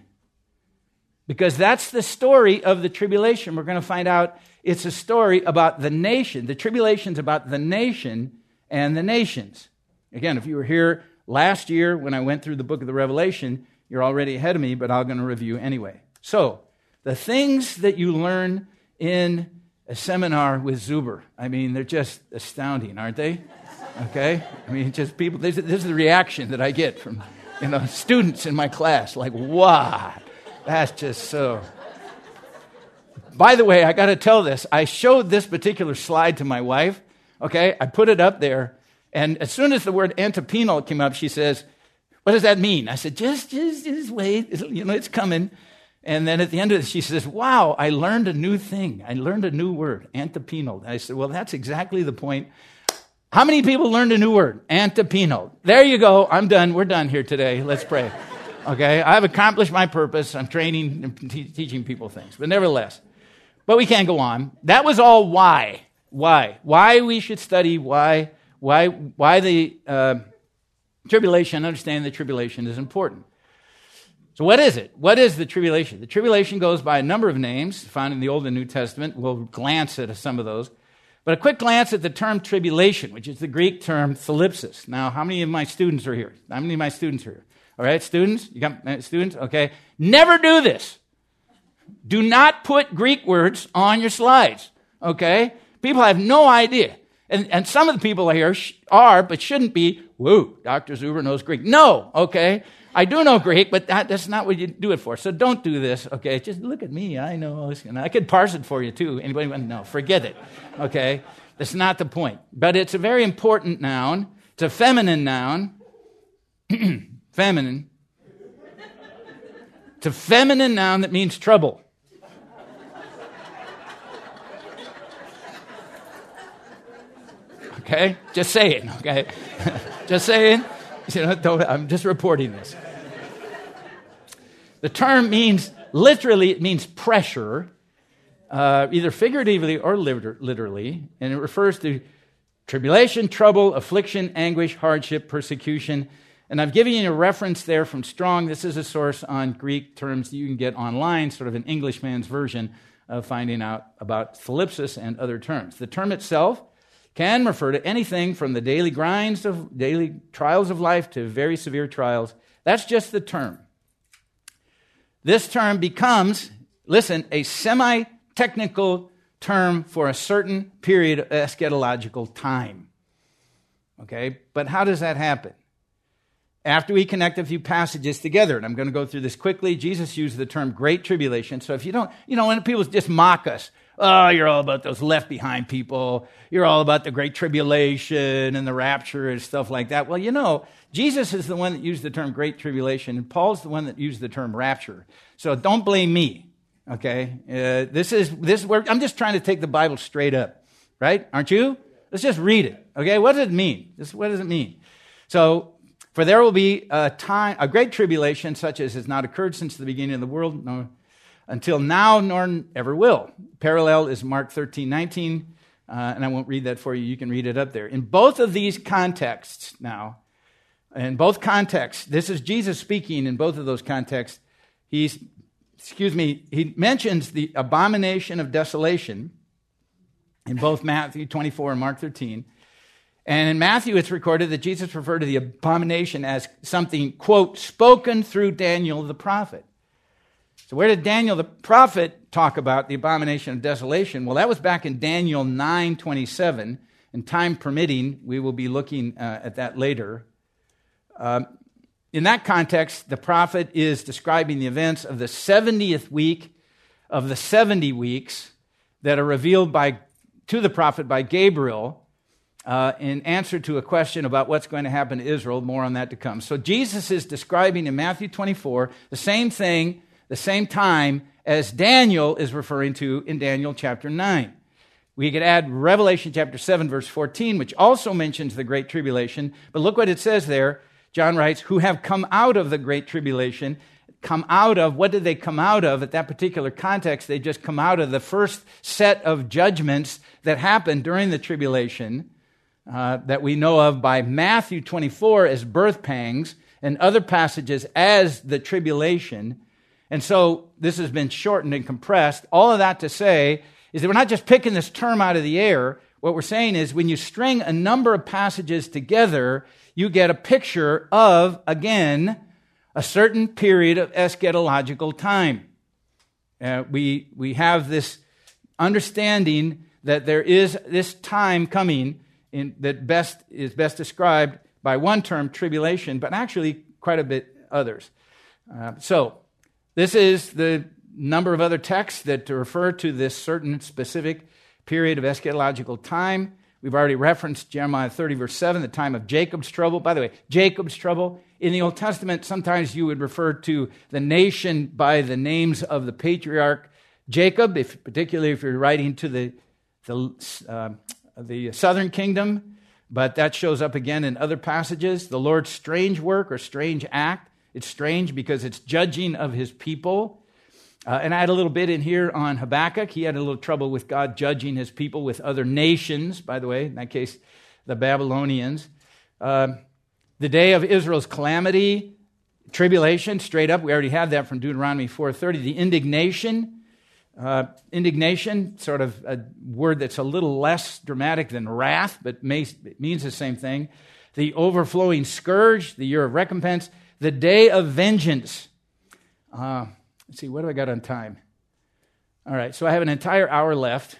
Because that's the story of the tribulation. We're going to find out it's a story about the nation. The tribulation's about the nation and the nations. Again, if you were here last year when I went through the book of the Revelation, you're already ahead of me, but I'm going to review anyway. So, the things that you learn in a seminar with Zuber, I mean, they're just astounding, aren't they? Okay? I mean, just people, this is the reaction that I get from, students in my class, like, wow. That's just so. By the way, I got to tell this. I showed this particular slide to my wife. Okay, I put it up there, and as soon as the word antepenult came up, she says, "What does that mean?" I said, "Just wait. It's coming." And then at the end of it, she says, "Wow, I learned a new thing. I learned a new word, antepenult." I said, "Well, that's exactly the point." How many people learned a new word? Antepenult. There you go. I'm done. We're done here today. Let's pray. Okay, I've accomplished my purpose. I'm training and teaching people things. But nevertheless, but we can't go on. That was all why. Why we should study, why the Tribulation, understanding the tribulation is important. So what is it? What is the tribulation? The tribulation goes by a number of names found in the Old and New Testament. We'll glance at some of those. But a quick glance at the term tribulation, which is the Greek term thalipsis. Now, how many of my students are here? How many of my students are here? All right, students? You got students? Okay. Never do this. Do not put Greek words on your slides. Okay? People have no idea. And some of the people here are, but shouldn't be, whoa, Dr. Zuber knows Greek. No, okay? I do know Greek, but that's not what you do it for. So don't do this, okay? Just look at me. I know. And I could parse it for you, too. Anybody want to know? Forget it, okay? That's not the point. But it's a very important noun. It's a feminine noun. Feminine. It's a feminine noun that means trouble. Okay? Just saying, okay? Just saying. I'm just reporting this. The term means, literally, it means pressure, either figuratively or literally, and it refers to tribulation, trouble, affliction, anguish, hardship, persecution. And I've given you a reference there from Strong. This is a source on Greek terms that you can get online, sort of an Englishman's version of finding out about thalipsis and other terms. The term itself can refer to anything from the daily trials of life to very severe trials. That's just the term. This term becomes, listen, a semi-technical term for a certain period of eschatological time. Okay? But how does that happen? After we connect a few passages together, and I'm going to go through this quickly, Jesus used the term great tribulation. So if you don't, when people just mock us, oh, you're all about those left behind people. You're all about the great tribulation and the rapture and stuff like that. Well, Jesus is the one that used the term great tribulation, and Paul's the one that used the term rapture. So don't blame me, okay? This is where I'm just trying to take the Bible straight up, right? Aren't you? Let's just read it, okay? What does it mean? What does it mean? So, for there will be a great tribulation such as has not occurred since the beginning of the world, no, until now nor ever will. Parallel is Mark 13:19, and I won't read that for you. You can read it up there. In both of these contexts now, this is Jesus speaking in both of those contexts. He mentions the abomination of desolation in both Matthew 24 and Mark 13. And in Matthew, it's recorded that Jesus referred to the abomination as something, quote, spoken through Daniel the prophet. So where did Daniel the prophet talk about the abomination of desolation? Well, that was back in Daniel 9:27, and time permitting, we will be looking at that later. In that context, the prophet is describing the events of the 70th week of the 70 weeks that are revealed to the prophet by Gabriel in answer to a question about what's going to happen to Israel. More on that to come. So Jesus is describing in Matthew 24 the same thing, the same time as Daniel is referring to in Daniel chapter 9. We could add Revelation chapter 7, verse 14, which also mentions the Great Tribulation. But look what it says there. John writes, who have come out of the Great Tribulation. What did they come out of? At that particular context, they just come out of the first set of judgments that happened during the tribulation that we know of by Matthew 24 as birth pangs and other passages as the tribulation. And so this has been shortened and compressed. All of that to say is that we're not just picking this term out of the air. What we're saying is when you string a number of passages together, you get a picture of, again, a certain period of eschatological time. We have this understanding that there is this time coming that is best described by one term, tribulation, but actually quite a bit others. So this is the number of other texts that refer to this certain specific period of eschatological time. We've already referenced Jeremiah 30, verse 7, the time of Jacob's trouble. By the way, Jacob's trouble. In the Old Testament, sometimes you would refer to the nation by the names of the patriarch Jacob, particularly if you're writing to the southern kingdom, but that shows up again in other passages. The Lord's strange work or strange act. It's strange because it's judging of his people. And I had a little bit in here on Habakkuk. He had a little trouble with God judging his people with other nations, by the way, in that case, the Babylonians. The day of Israel's calamity, tribulation, straight up. We already have that from Deuteronomy 4:30. The indignation, sort of a word that's a little less dramatic than wrath, but it means the same thing. The overflowing scourge, the year of recompense. The day of vengeance. Let's see, what do I got on time? All right, so I have an entire hour left.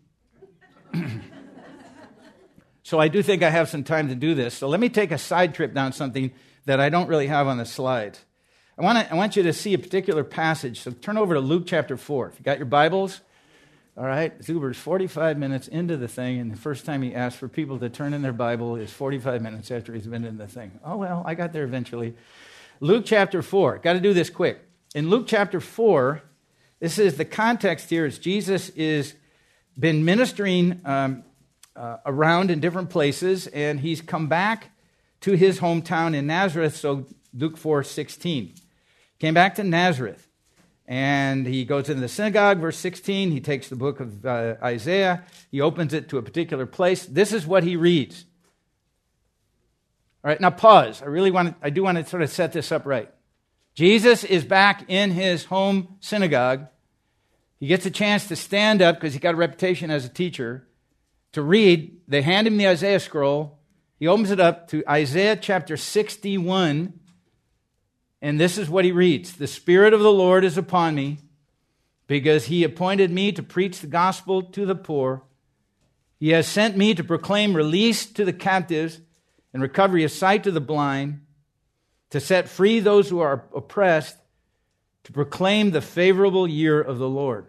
So I do think I have some time to do this. So let me take a side trip down something that I don't really have on the slides. I want you to see a particular passage. So turn over to Luke chapter 4. If you got your Bibles, all right. Zuber's 45 minutes into the thing, and the first time he asked for people to turn in their Bible is 45 minutes after he's been in the thing. Oh, well, I got there eventually. Luke chapter 4. Got to do this quick. In Luke chapter 4, this is the context here is Jesus is been ministering around in different places, and he's come back to his hometown in Nazareth, so Luke 4:16. Came back to Nazareth, and he goes into the synagogue, verse 16. He takes the book of Isaiah. He opens it to a particular place. This is what he reads. All right, now pause. I do want to sort of set this up right. Jesus is back in his home synagogue. He gets a chance to stand up because he got a reputation as a teacher, to read. They hand him the Isaiah scroll. He opens it up to Isaiah chapter 61, and this is what he reads. The Spirit of the Lord is upon me, because he appointed me to preach the gospel to the poor. He has sent me to proclaim release to the captives and recovery of sight to the blind, to set free those who are oppressed, to proclaim the favorable year of the Lord.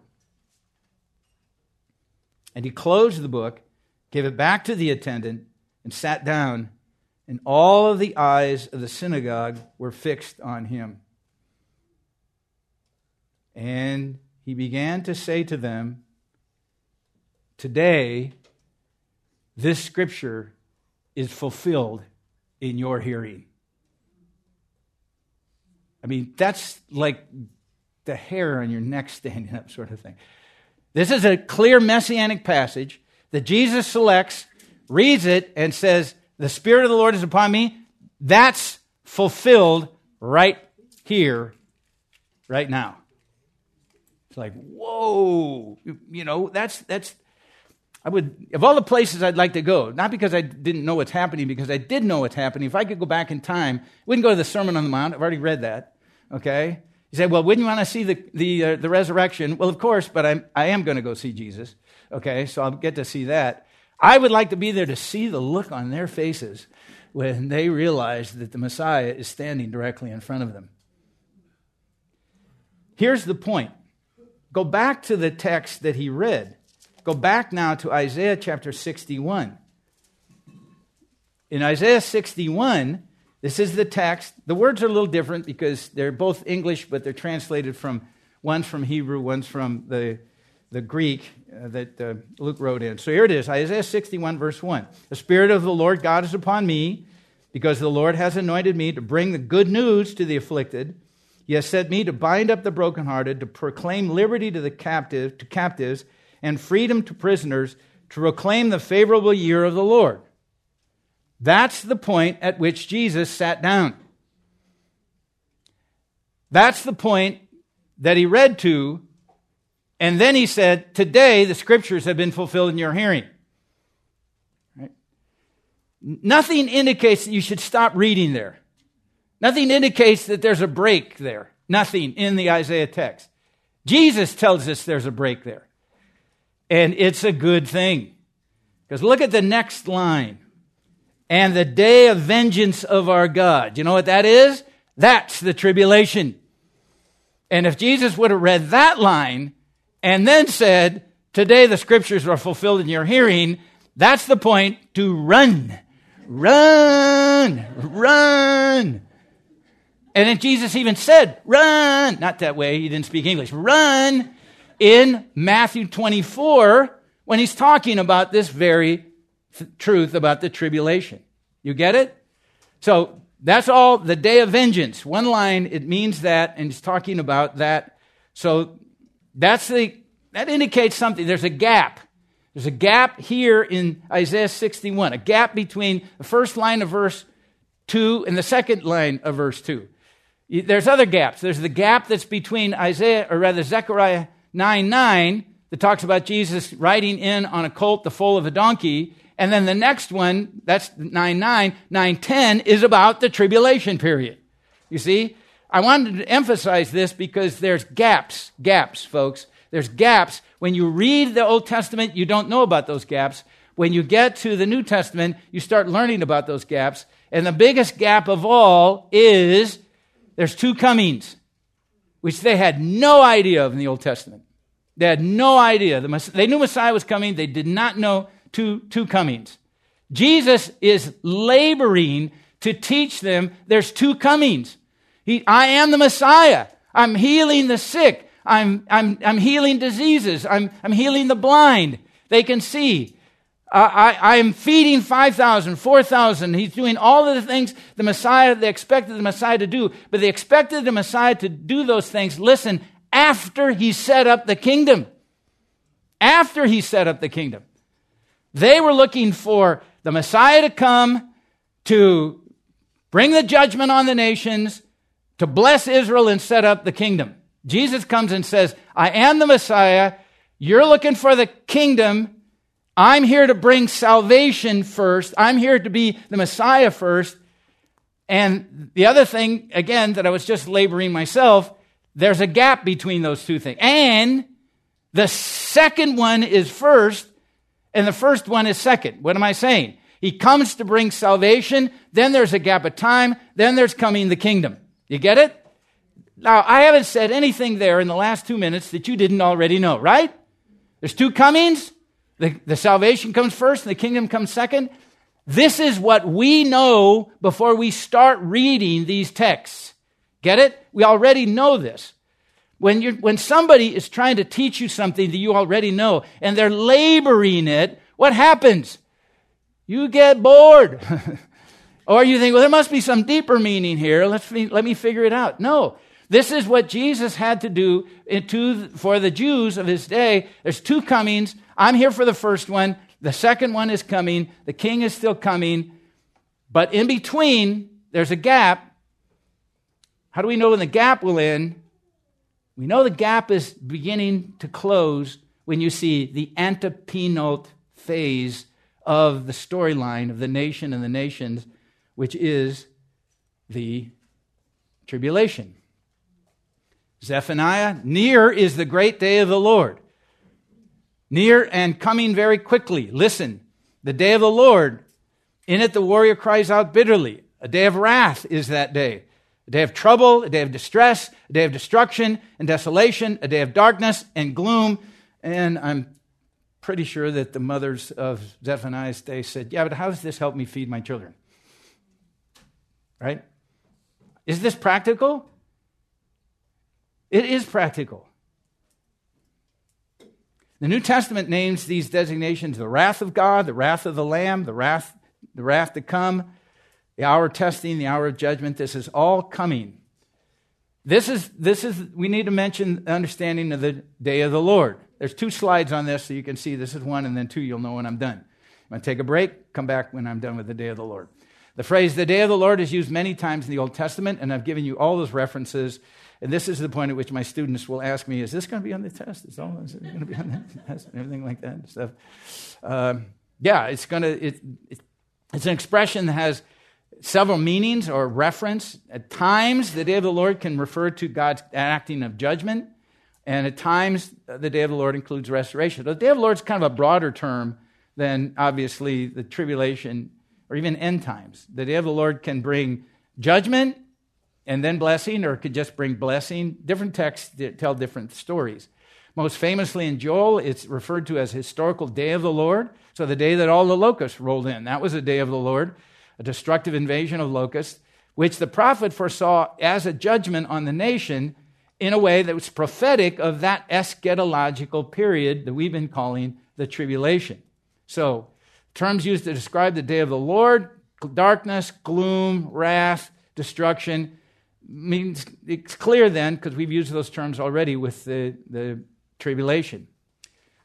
And he closed the book, gave it back to the attendant, and sat down, and all of the eyes of the synagogue were fixed on him. And he began to say to them, today, this scripture is fulfilled in your hearing. I mean, that's like the hair on your neck standing up sort of thing. This is a clear messianic passage that Jesus selects, reads it, and says, the Spirit of the Lord is upon me. That's fulfilled right here, right now. It's like, whoa, that's of all the places I'd like to go, not because I didn't know what's happening, because I did know what's happening. If I could go back in time, we can go to the Sermon on the Mount. I've already read that, okay? You say, well, wouldn't you want to see the resurrection? Well, of course, but I am going to go see Jesus, okay? So I'll get to see that. I would like to be there to see the look on their faces when they realize that the Messiah is standing directly in front of them. Here's the point. Go back to the text that he read. Go back now to Isaiah chapter 61. In Isaiah 61, this is the text. The words are a little different because they're both English, but they're translated from, one's from Hebrew, one's from the Greek that Luke wrote in. So here it is, Isaiah 61, verse 1. The Spirit of the Lord God is upon me, because the Lord has anointed me to bring the good news to the afflicted. He has sent me to bind up the brokenhearted, to proclaim liberty to the captives, and freedom to prisoners, to proclaim the favorable year of the Lord. That's the point at which Jesus sat down. That's the point that he read to, and then he said, today the scriptures have been fulfilled in your hearing. Right? Nothing indicates that you should stop reading there. Nothing indicates that there's a break there. Nothing in the Isaiah text. Jesus tells us there's a break there. And it's a good thing. Because look at the next line. And the day of vengeance of our God. You know what that is? That's the tribulation. And if Jesus would have read that line and then said, today the scriptures are fulfilled in your hearing, that's the point to run. Run! Run! And then Jesus even said, run! Not that way, he didn't speak English. Run! In Matthew 24, when he's talking about this very truth about the tribulation. You get it? So that's all the day of vengeance. One line, it means that, and he's talking about that. So that indicates something. There's a gap. There's a gap here in Isaiah 61, a gap between the first line of verse 2 and the second line of verse 2. There's other gaps. There's the gap that's between Zechariah 9:9 that talks about Jesus riding in on a colt, the foal of a donkey. And then the next one, that's 9:9, 9:10 is about the tribulation period. You see? I wanted to emphasize this because there's gaps, folks. There's gaps. When you read the Old Testament, you don't know about those gaps. When you get to the New Testament, you start learning about those gaps. And the biggest gap of all is there's two comings, which they had no idea of in the Old Testament. They had no idea. They knew Messiah was coming. They did not know two comings. Jesus is laboring to teach them there's two comings. I am the Messiah. I'm healing the sick. I'm healing diseases. I'm healing the blind. They can see. I'm feeding 5,000, 4,000. He's doing all of the things they expected the Messiah to do. But they expected the Messiah to do those things, listen, after he set up the kingdom. After he set up the kingdom. They were looking for the Messiah to come to bring the judgment on the nations, to bless Israel and set up the kingdom. Jesus comes and says, I am the Messiah. You're looking for the kingdom. I'm here to bring salvation first. I'm here to be the Messiah first. And the other thing, again, that I was just laboring myself, there's a gap between those two things. And the second one is first, and the first one is second. What am I saying? He comes to bring salvation, then there's a gap of time, then there's coming the kingdom. You get it? Now, I haven't said anything there in the last 2 minutes that you didn't already know, right? There's two comings. The salvation comes first and the kingdom comes second. This is what we know before we start reading these texts. Get it? We already know this. When somebody is trying to teach you something that you already know and they're laboring it, what happens? You get bored. Or you think, well, there must be some deeper meaning here. Let me figure it out. No. This is what Jesus had to do for the Jews of his day. There's two comings. I'm here for the first one. The second one is coming. The king is still coming. But in between, there's a gap. How do we know when the gap will end? We know the gap is beginning to close when you see the antepenult phase of the storyline of the nation and the nations, which is the tribulation. Zephaniah, near is the great day of the Lord. Near and coming very quickly. Listen, the day of the Lord, in it the warrior cries out bitterly. A day of wrath is that day. A day of trouble, a day of distress, a day of destruction and desolation, a day of darkness and gloom. And I'm pretty sure that the mothers of Zephaniah's day said, yeah, but how does this help me feed my children? Right? Is this practical? It is practical. The New Testament names these designations the wrath of God, the wrath of the Lamb, the wrath to come, the hour of testing, the hour of judgment. This is all coming. This is. We need to mention the understanding of the day of the Lord. There's 2 slides on this, so you can see this is 1, and then 2, you'll know when I'm done. I'm going to take a break, come back when I'm done with the day of the Lord. The phrase, the day of the Lord, is used many times in the Old Testament, and I've given you all those references. And this is the point at which my students will ask me, is this going to be on the test? Is it going to be on the test? And everything like that and stuff. It's an expression that has several meanings or reference. At times, the day of the Lord can refer to God's acting of judgment. And at times, the day of the Lord includes restoration. The day of the Lord is kind of a broader term than, obviously, the tribulation or even end times. The day of the Lord can bring judgment and then blessing, or it could just bring blessing. Different texts tell different stories. Most famously in Joel, it's referred to as historical day of the Lord. So the day that all the locusts rolled in, that was the day of the Lord, a destructive invasion of locusts, which the prophet foresaw as a judgment on the nation in a way that was prophetic of that eschatological period that we've been calling the tribulation. So terms used to describe the day of the Lord, darkness, gloom, wrath, destruction, means it's clear then, because we've used those terms already with the tribulation.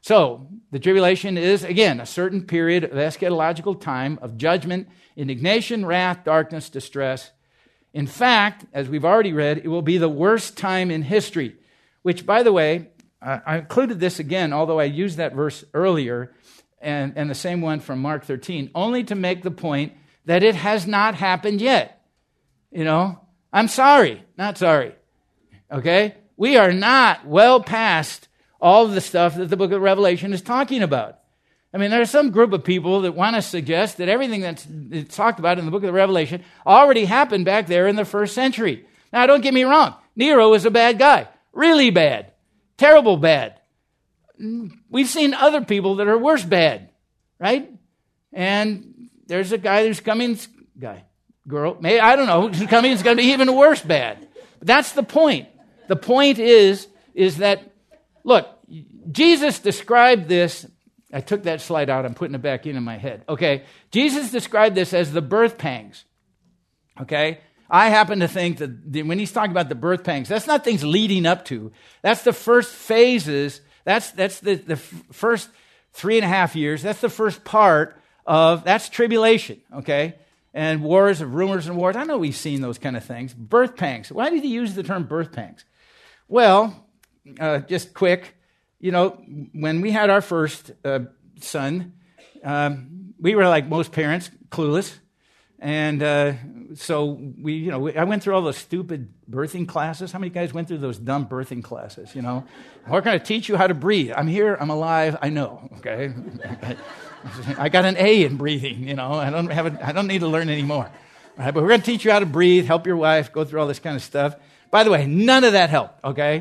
So the tribulation is, again, a certain period of eschatological time of judgment, indignation, wrath, darkness, distress. In fact, as we've already read, it will be the worst time in history, which, by the way, I included this again, although I used that verse earlier, and the same one from Mark 13, only to make the point that it has not happened yet. I'm sorry, not sorry. Okay? We are not well past all of the stuff that the book of Revelation is talking about. I mean, there's some group of people that want to suggest that everything that's talked about in the book of the Revelation already happened back there in the first century. Now, don't get me wrong. Nero was a bad guy. Really bad. Terrible bad. We've seen other people that are worse bad, right? And there's a guy who's coming, girl, I don't know, who's coming is going to be even worse bad. But that's the point. The point is that, look, Jesus described this. I took that slide out. I'm putting it back in my head. Okay. Jesus described this as the birth pangs. Okay. I happen to think that when he's talking about the birth pangs, that's not things leading up to. That's the first phases. That's the first 3.5 years. That's the first part that's tribulation. Okay. And wars of rumors and wars. I know we've seen those kind of things. Birth pangs. Why did he use the term birth pangs? Well, just quick. When we had our first son, we were like most parents, clueless. And so I went through all those stupid birthing classes. How many guys went through those dumb birthing classes, We're going to teach you how to breathe. I'm here, I'm alive, I know, okay? I got an A in breathing, I don't need to learn anymore. All right, but we're going to teach you how to breathe, help your wife, go through all this kind of stuff. By the way, none of that helped, okay?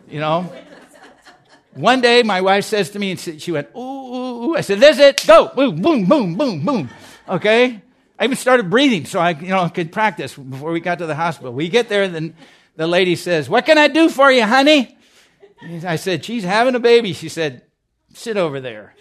One day, my wife says to me, and she went, ooh, ooh, ooh. I said, this is it, go, boom, boom, boom, boom, boom, okay? I even started breathing so I, could practice before we got to the hospital. We get there, and the lady says, what can I do for you, honey? I said, she's having a baby. She said, sit over there.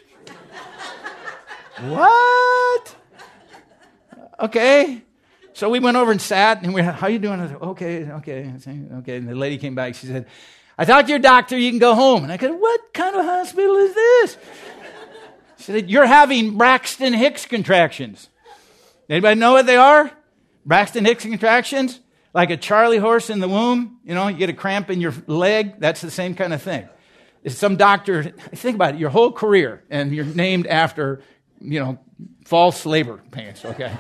What? Okay. So we went over and sat, and how you doing? I said, okay. And the lady came back. She said, I talked to your doctor. You can go home. And I said, what kind of hospital is this? She said, you're having Braxton Hicks contractions. Anybody know what they are? Braxton Hicks contractions? Like a Charlie horse in the womb. You get a cramp in your leg. That's the same kind of thing. It's some doctor, think about it, your whole career, and you're named after, false labor pains, okay?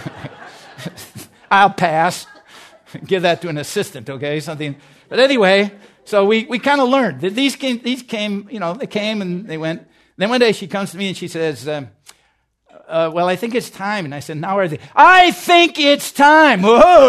I'll pass. Give that to an assistant, okay? Something. But anyway, so we kind of learned that these came, they came and they went. Then one day she comes to me and she says, well, I think it's time. And I said, now are they? I think it's time.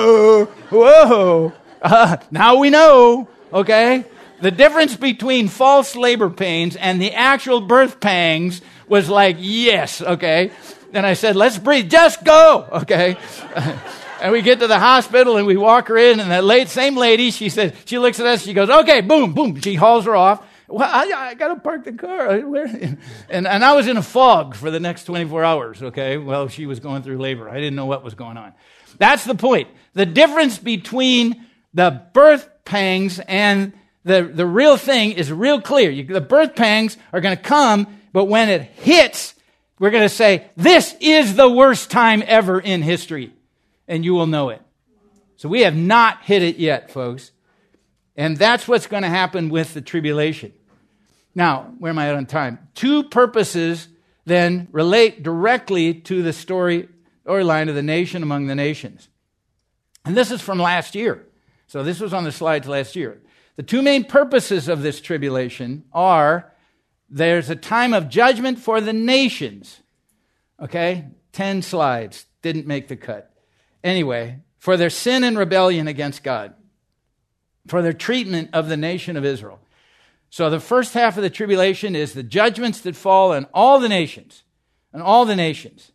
Whoa. Now we know, okay? The difference between false labor pains and the actual birth pangs was like, yes, okay? And I said, let's breathe. Just go, okay? And we get to the hospital and we walk her in, and that same lady, she says, she looks at us, she goes, okay, boom, boom. She hauls her off. Well, I got to park the car. And I was in a fog for the next 24 hours, okay? Well, she was going through labor. I didn't know what was going on. That's the point. The difference between the birth pangs and the real thing is real clear. The birth pangs are going to come, but when it hits, we're going to say, this is the worst time ever in history. And you will know it. So we have not hit it yet, folks. And that's what's going to happen with the tribulation. Now, where am I at on time? Two purposes then relate directly to the storyline of the nation among the nations. And this is from last year. So this was on the slides last year. The two main purposes of this tribulation are there's a time of judgment for the nations. Okay? 10 slides. Didn't make the cut. Anyway, for their sin and rebellion against God. For their treatment of the nation of Israel. So the first half of the tribulation is the judgments that fall on all the nations. On all the nations.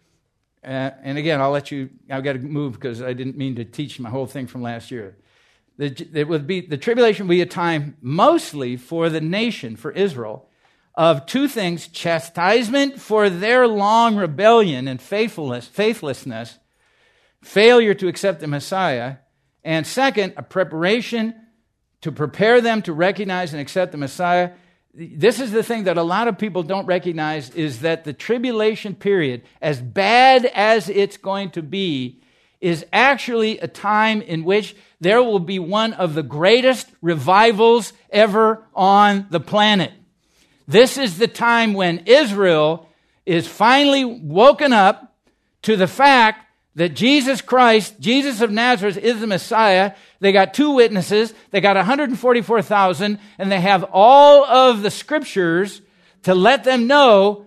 And again, I've got to move because I didn't mean to teach my whole thing from last year. The tribulation will be a time mostly for the nation, for Israel, of two things: chastisement for their long rebellion and faithlessness, failure to accept the Messiah, and second, a preparation to prepare them to recognize and accept the Messiah, this is the thing that a lot of people don't recognize, is that the tribulation period, as bad as it's going to be, is actually a time in which there will be one of the greatest revivals ever on the planet. This is the time when Israel is finally woken up to the fact that Jesus Christ, Jesus of Nazareth, is the Messiah. They got 2 witnesses, they got 144,000, and they have all of the scriptures to let them know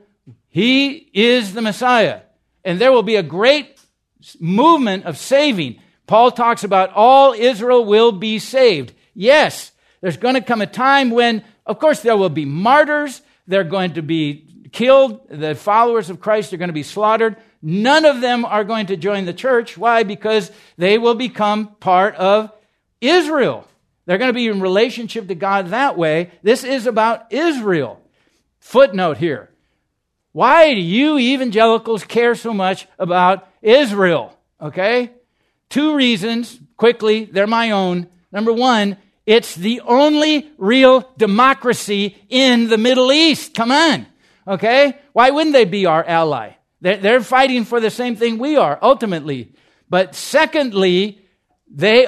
he is the Messiah. And there will be a great movement of saving. Paul talks about all Israel will be saved. Yes, there's going to come a time when, of course, there will be martyrs. They're going to be killed. The followers of Christ are going to be slaughtered. None of them are going to join the church. Why? Because they will become part of Israel. They're going to be in relationship to God that way. This is about Israel. Footnote here. Why do you evangelicals care so much about Israel? Okay? 2 reasons, quickly, they're my own. Number 1, it's the only real democracy in the Middle East. Come on. Okay? Why wouldn't they be our ally? They're fighting for the same thing we are, ultimately. But secondly, they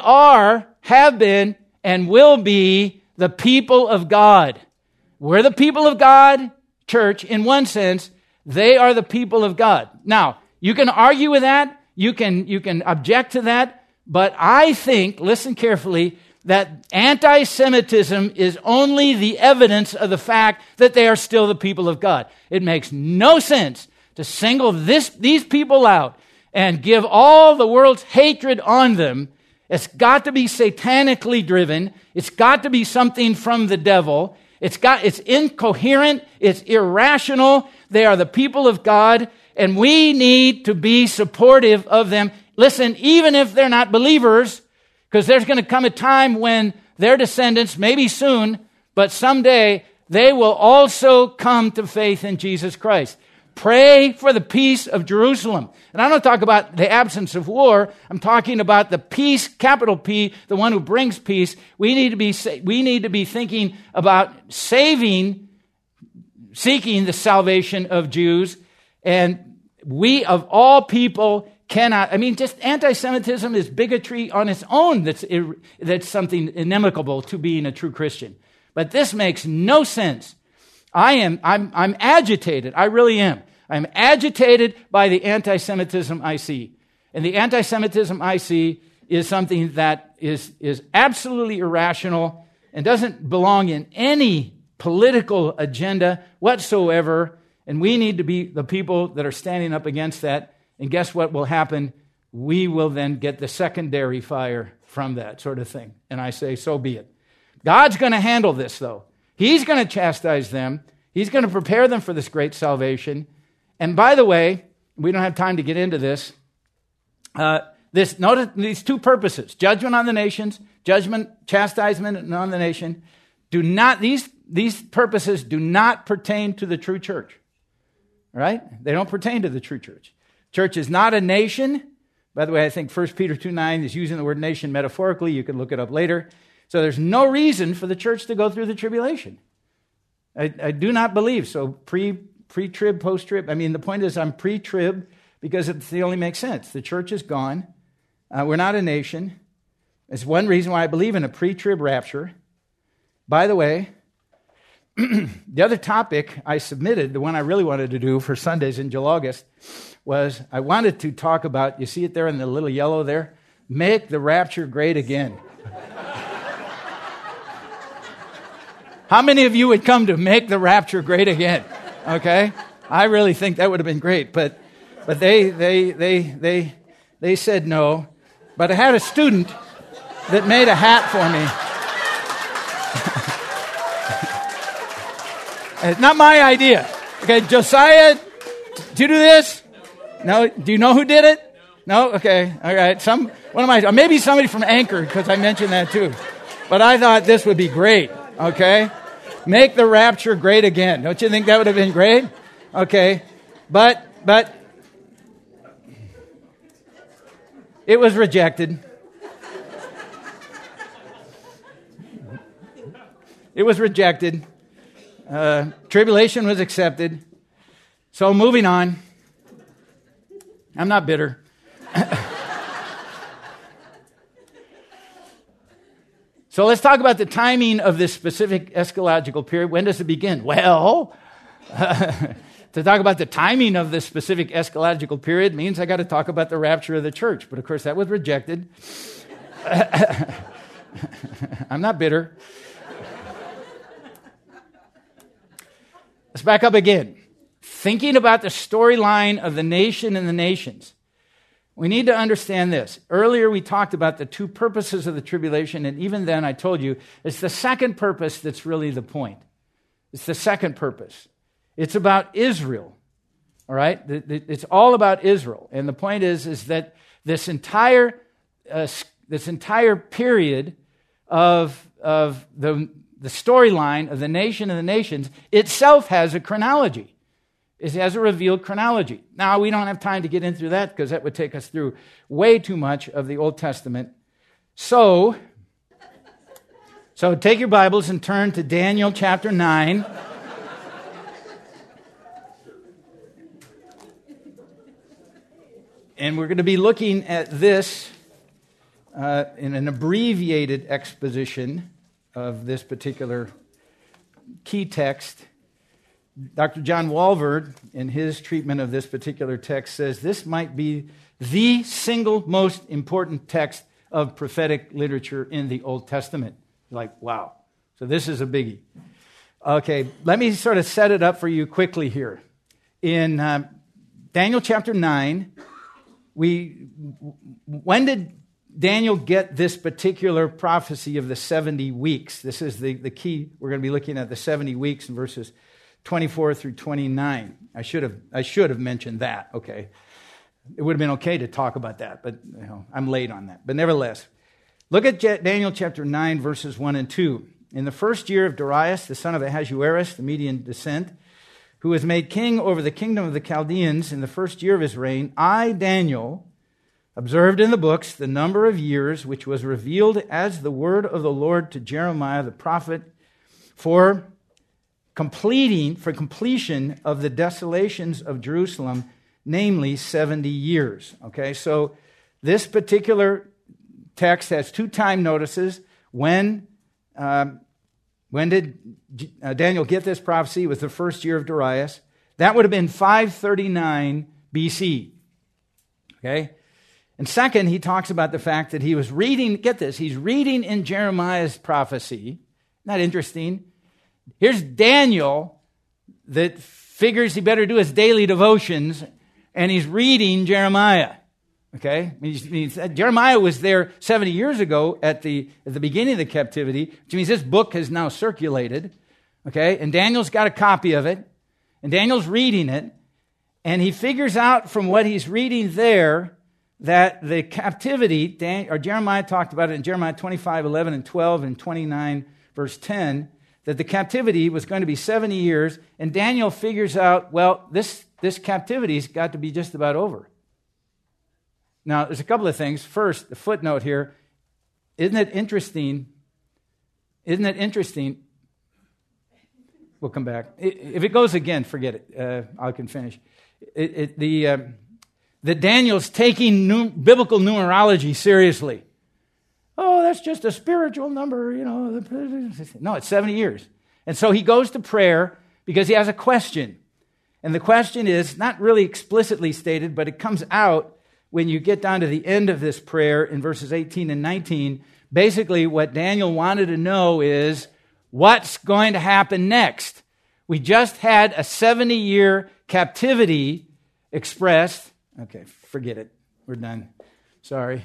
have been, and will be the people of God. We're the people of God, church, in one sense. They are the people of God. Now, you can argue with that. You can object to that. But I think, listen carefully, that anti-Semitism is only the evidence of the fact that they are still the people of God. It makes no sense to single these people out and give all the world's hatred on them. It's got to be satanically driven. It's got to be something from the devil. It's incoherent. It's irrational. They are the people of God, and we need to be supportive of them. Listen, even if they're not believers, because there's going to come a time when their descendants, maybe soon, but someday, they will also come to faith in Jesus Christ. Pray for the peace of Jerusalem. And I don't talk about the absence of war. I'm talking about the peace, capital P, the one who brings peace. We need to be thinking about seeking the salvation of Jews. And we, of all people, cannot. Just anti-Semitism is bigotry on its own. That's something inimical to being a true Christian. But this makes no sense. I'm agitated. I really am. I'm agitated by the anti-Semitism I see. And the anti-Semitism I see is something that is absolutely irrational and doesn't belong in any political agenda whatsoever. And we need to be the people that are standing up against that. And guess what will happen? We will then get the secondary fire from that sort of thing. And I say, so be it. God's going to handle this, though. He's going to chastise them. He's going to prepare them for this great salvation. And by the way, we don't have time to get into this. Notice these 2 purposes: judgment on the nations, chastisement on the nation. These purposes do not pertain to the true church. All right? They don't pertain to the true church. Church is not a nation. By the way, I think 1 Peter 2:9 is using the word nation metaphorically. You can look it up later. So there's no reason for the church to go through the tribulation. I do not believe. So pre-trib, post-trib. The point is I'm pre-trib because it only makes sense. The church is gone. We're not a nation. It's one reason why I believe in a pre-trib rapture. By the way, the other topic I submitted, the one I really wanted to do for Sundays in August, was I wanted to talk about, you see it there in the little yellow there? Make the rapture great again. How many of you would come to make the rapture great again? Okay? I really think that would have been great, but they said no. But I had a student that made a hat for me. It's not my idea. Okay, Josiah, did you do this? No? Do you know who did it? No? Okay, all right. Maybe somebody from Anchor, because I mentioned that too. But I thought this would be great, okay? Make the rapture great again. Don't you think that would have been great? Okay, but it was rejected. It was rejected. Tribulation was accepted. So moving on. I'm not bitter. So let's talk about the timing of this specific eschatological period. When does it begin? Well, to talk about the timing of this specific eschatological period means I got to talk about the rapture of the church. But of course, that was rejected. I'm not bitter. Let's back up again. Thinking about the storyline of the nation and the nations. We need to understand this. Earlier we talked about the two purposes of the tribulation, and even then I told you it's the second purpose that's really the point. It's the second purpose. It's about Israel. All right? It's all about Israel. And the point is that this entire period of the storyline of the nation and the nations itself has a chronology. It has a revealed chronology. Now, we don't have time to get into that because that would take us through way too much of the Old Testament. So take your Bibles and turn to Daniel chapter 9. And we're going to be looking at this in an abbreviated exposition of this particular key text. Dr. John Walvoord, in his treatment of this particular text, says this might be the single most important text of prophetic literature in the Old Testament. Like, wow. So this is a biggie. Okay, let me sort of set it up for you quickly here. In Daniel chapter 9, when did Daniel get this particular prophecy of the 70 weeks? This is the key. We're going to be looking at the 70 weeks in verses 24 through 29. I should have mentioned that. Okay, it would have been okay to talk about that, but I'm late on that. But nevertheless, look at Daniel chapter 9, verses 1 and 2. In the first year of Darius, the son of Ahasuerus, the Median descent, who was made king over the kingdom of the Chaldeans in the first year of his reign, I, Daniel, observed in the books the number of years which was revealed as the word of the Lord to Jeremiah the prophet for completion of the desolations of Jerusalem, namely 70 years. Okay, so this particular text has two time notices. When did Daniel get this prophecy? It was the first year of Darius. That would have been 539 BC. Okay? And second, he talks about the fact that he was reading, get this, he's reading in Jeremiah's prophecy. Isn't that interesting? Here's Daniel that figures he better do his daily devotions, and he's reading Jeremiah. Okay? Jeremiah was there 70 years ago at the beginning of the captivity, which means this book has now circulated. Okay? And Daniel's got a copy of it, and Daniel's reading it, and he figures out from what he's reading there that the captivity, Jeremiah talked about it in Jeremiah 25, 11, and 12, and 29, verse 10, that the captivity was going to be 70 years, and Daniel figures out, well, this captivity's got to be just about over. Now, there's a couple of things. First, the footnote here, isn't it interesting? We'll come back. If it goes again, forget it. I can finish. That Daniel's taking biblical numerology seriously. Oh, that's just a spiritual number, No, it's 70 years. And so he goes to prayer because he has a question. And the question is not really explicitly stated, but it comes out when you get down to the end of this prayer in verses 18 and 19. Basically, what Daniel wanted to know is what's going to happen next. We just had a 70-year captivity expressed. Okay, forget it. We're done. Sorry.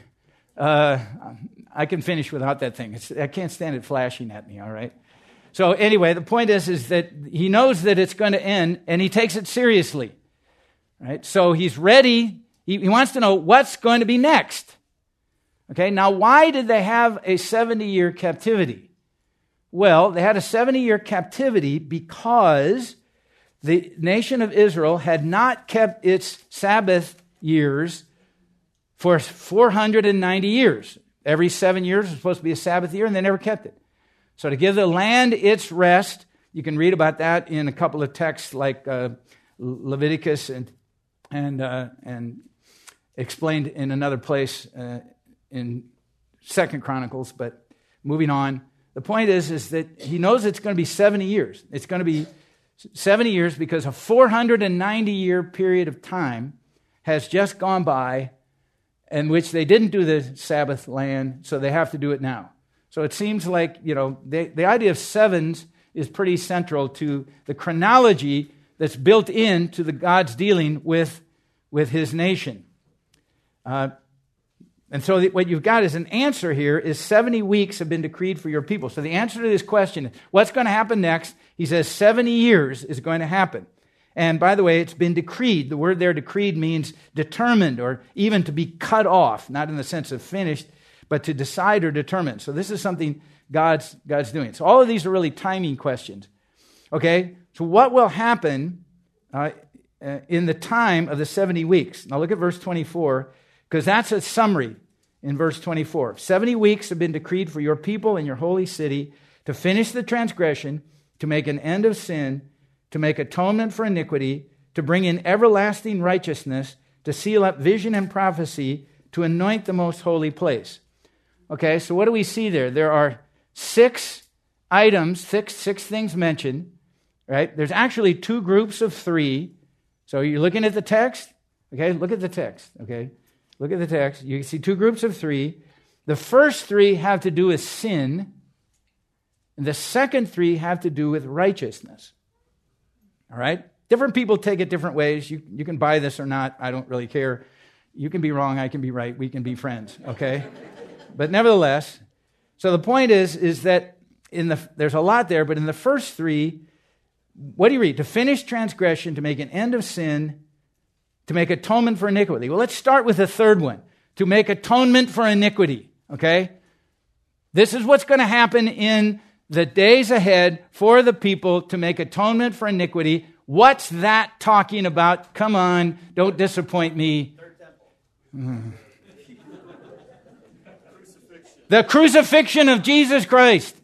I can finish without that thing. I can't stand it flashing at me, all right? So anyway, the point is that he knows that it's going to end, and he takes it seriously. Right? So he's ready. He wants to know what's going to be next. Okay, now why did they have a 70-year captivity? Well, they had a 70-year captivity because the nation of Israel had not kept its Sabbath years for 490 years. Every 7 years was supposed to be a Sabbath year, and they never kept it. So to give the land its rest, You can read about that in a couple of texts like Leviticus and explained in another place in 2 Chronicles. But moving on, the point is that he knows it's going to be 70 years. It's going to be 70 years because a 490-year period of time has just gone by in which they didn't do the Sabbath land, so they have to do it now. So it seems like, the idea of sevens is pretty central to the chronology that's built into the God's dealing with his nation. And so what you've got is an answer here is 70 weeks have been decreed for your people. So the answer to this question, what's going to happen next? He says 70 years is going to happen. And by the way, it's been decreed. The word there, decreed, means determined or even to be cut off, not in the sense of finished, but to decide or determine. So this is something God's doing. So all of these are really timing questions. Okay, so what will happen in the time of the 70 weeks? Now look at verse 24, because that's a summary in verse 24. 70 weeks have been decreed for your people and your holy city to finish the transgression, to make an end of sin, to make atonement for iniquity, to bring in everlasting righteousness, to seal up vision and prophecy, to anoint the most holy place. Okay, so what do we see there? There are 6 items, six things mentioned, right? There's actually 2 groups of 3. So you're looking at the text? Okay, look at the text, okay? Look at the text. You can see 2 groups of 3. The first 3 have to do with sin, and the second 3 have to do with righteousness. All right? Different people take it different ways. You can buy this or not. I don't really care. You can be wrong. I can be right. We can be friends. Okay? But nevertheless, so the point is that there's a lot there, but in the first 3, what do you read? To finish transgression, to make an end of sin, to make atonement for iniquity. Well, let's start with the third one. To make atonement for iniquity. Okay? This is what's going to happen in the days ahead for the people to make atonement for iniquity. What's that talking about? Come on, don't disappoint me. Third temple. The crucifixion of Jesus Christ.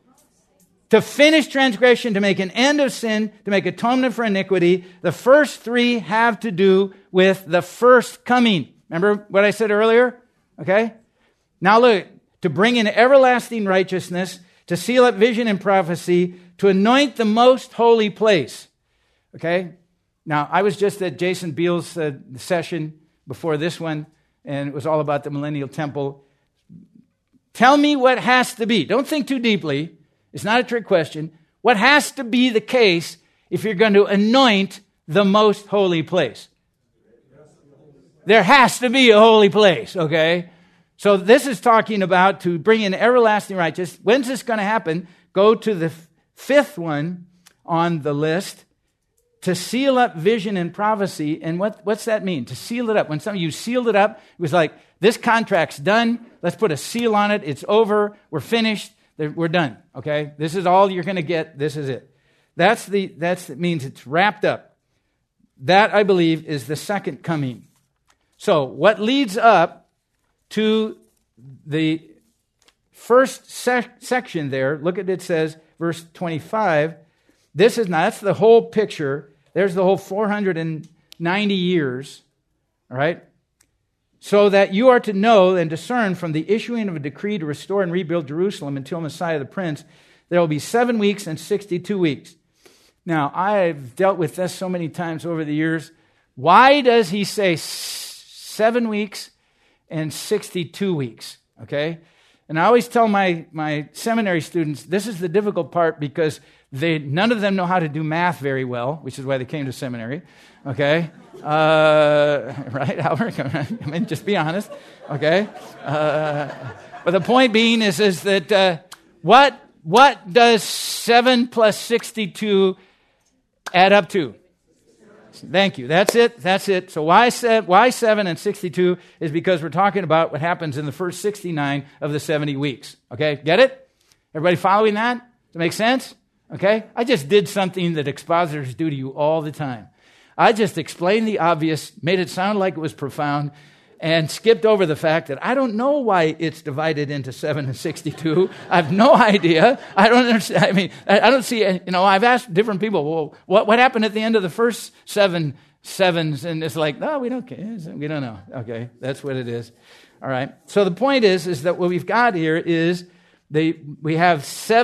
To finish transgression, to make an end of sin, to make atonement for iniquity. The first 3 have to do with the first coming. Remember what I said earlier? Okay? Now look, to bring in everlasting righteousness, to seal up vision and prophecy, to anoint the most holy place. Okay? Now, I was just at Jason Beal's session before this one, and it was all about the Millennial Temple. Tell me what has to be. Don't think too deeply. It's not a trick question. What has to be the case if you're going to anoint the most holy place? There has to be a holy place, okay? So this is talking about to bring in everlasting righteousness. When's this going to happen? Go to the 5th one on the list. To seal up vision and prophecy. And what's that mean? To seal it up. When some of you sealed it up, it was like, this contract's done. Let's put a seal on it. It's over. We're finished. We're done. Okay? This is all you're going to get. This is it. That means it's wrapped up. That, I believe, is the second coming. So what leads up to the first section there, look at it says, verse 25, that's the whole picture. There's the whole 490 years, all right? So that you are to know and discern from the issuing of a decree to restore and rebuild Jerusalem until Messiah the Prince, there will be 7 weeks and 62 weeks. Now, I've dealt with this so many times over the years. Why does he say 7 weeks and 62 weeks? Okay? And I always tell my seminary students, this is the difficult part because none of them know how to do math very well, which is why they came to seminary. Okay? Right, Albert? I mean, just be honest. Okay? But the point being is that what does 7 plus 62 add up to? Thank you. That's it. So why 7 and 62 is because we're talking about what happens in the first 69 of the 70 weeks. Okay? Get it? Everybody following that? Does it make sense? Okay? I just did something that expositors do to you all the time. I just explained the obvious, made it sound like it was profound, and skipped over the fact that I don't know why it's divided into 7 and 62. I have no idea. I don't understand. I mean, I don't see, I've asked different people, well, what happened at the end of the first 7 sevens? And it's like, no, we don't care. We don't know. Okay, that's what it is. All right. So the point is that what we've got here is we have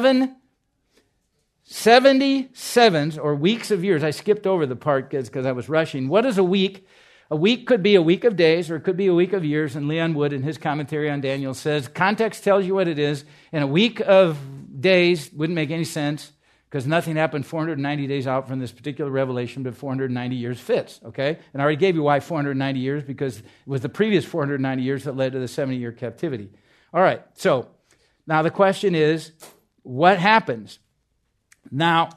77s or weeks of years. I skipped over the part because I was rushing. What is a week? A week could be a week of days, or it could be a week of years. And Leon Wood, in his commentary on Daniel, says context tells you what it is. And a week of days wouldn't make any sense because nothing happened 490 days out from this particular revelation, but 490 years fits. Okay, and I already gave you why 490 years, because it was the previous 490 years that led to the 70-year captivity. All right. So now the question is, what happens? Now,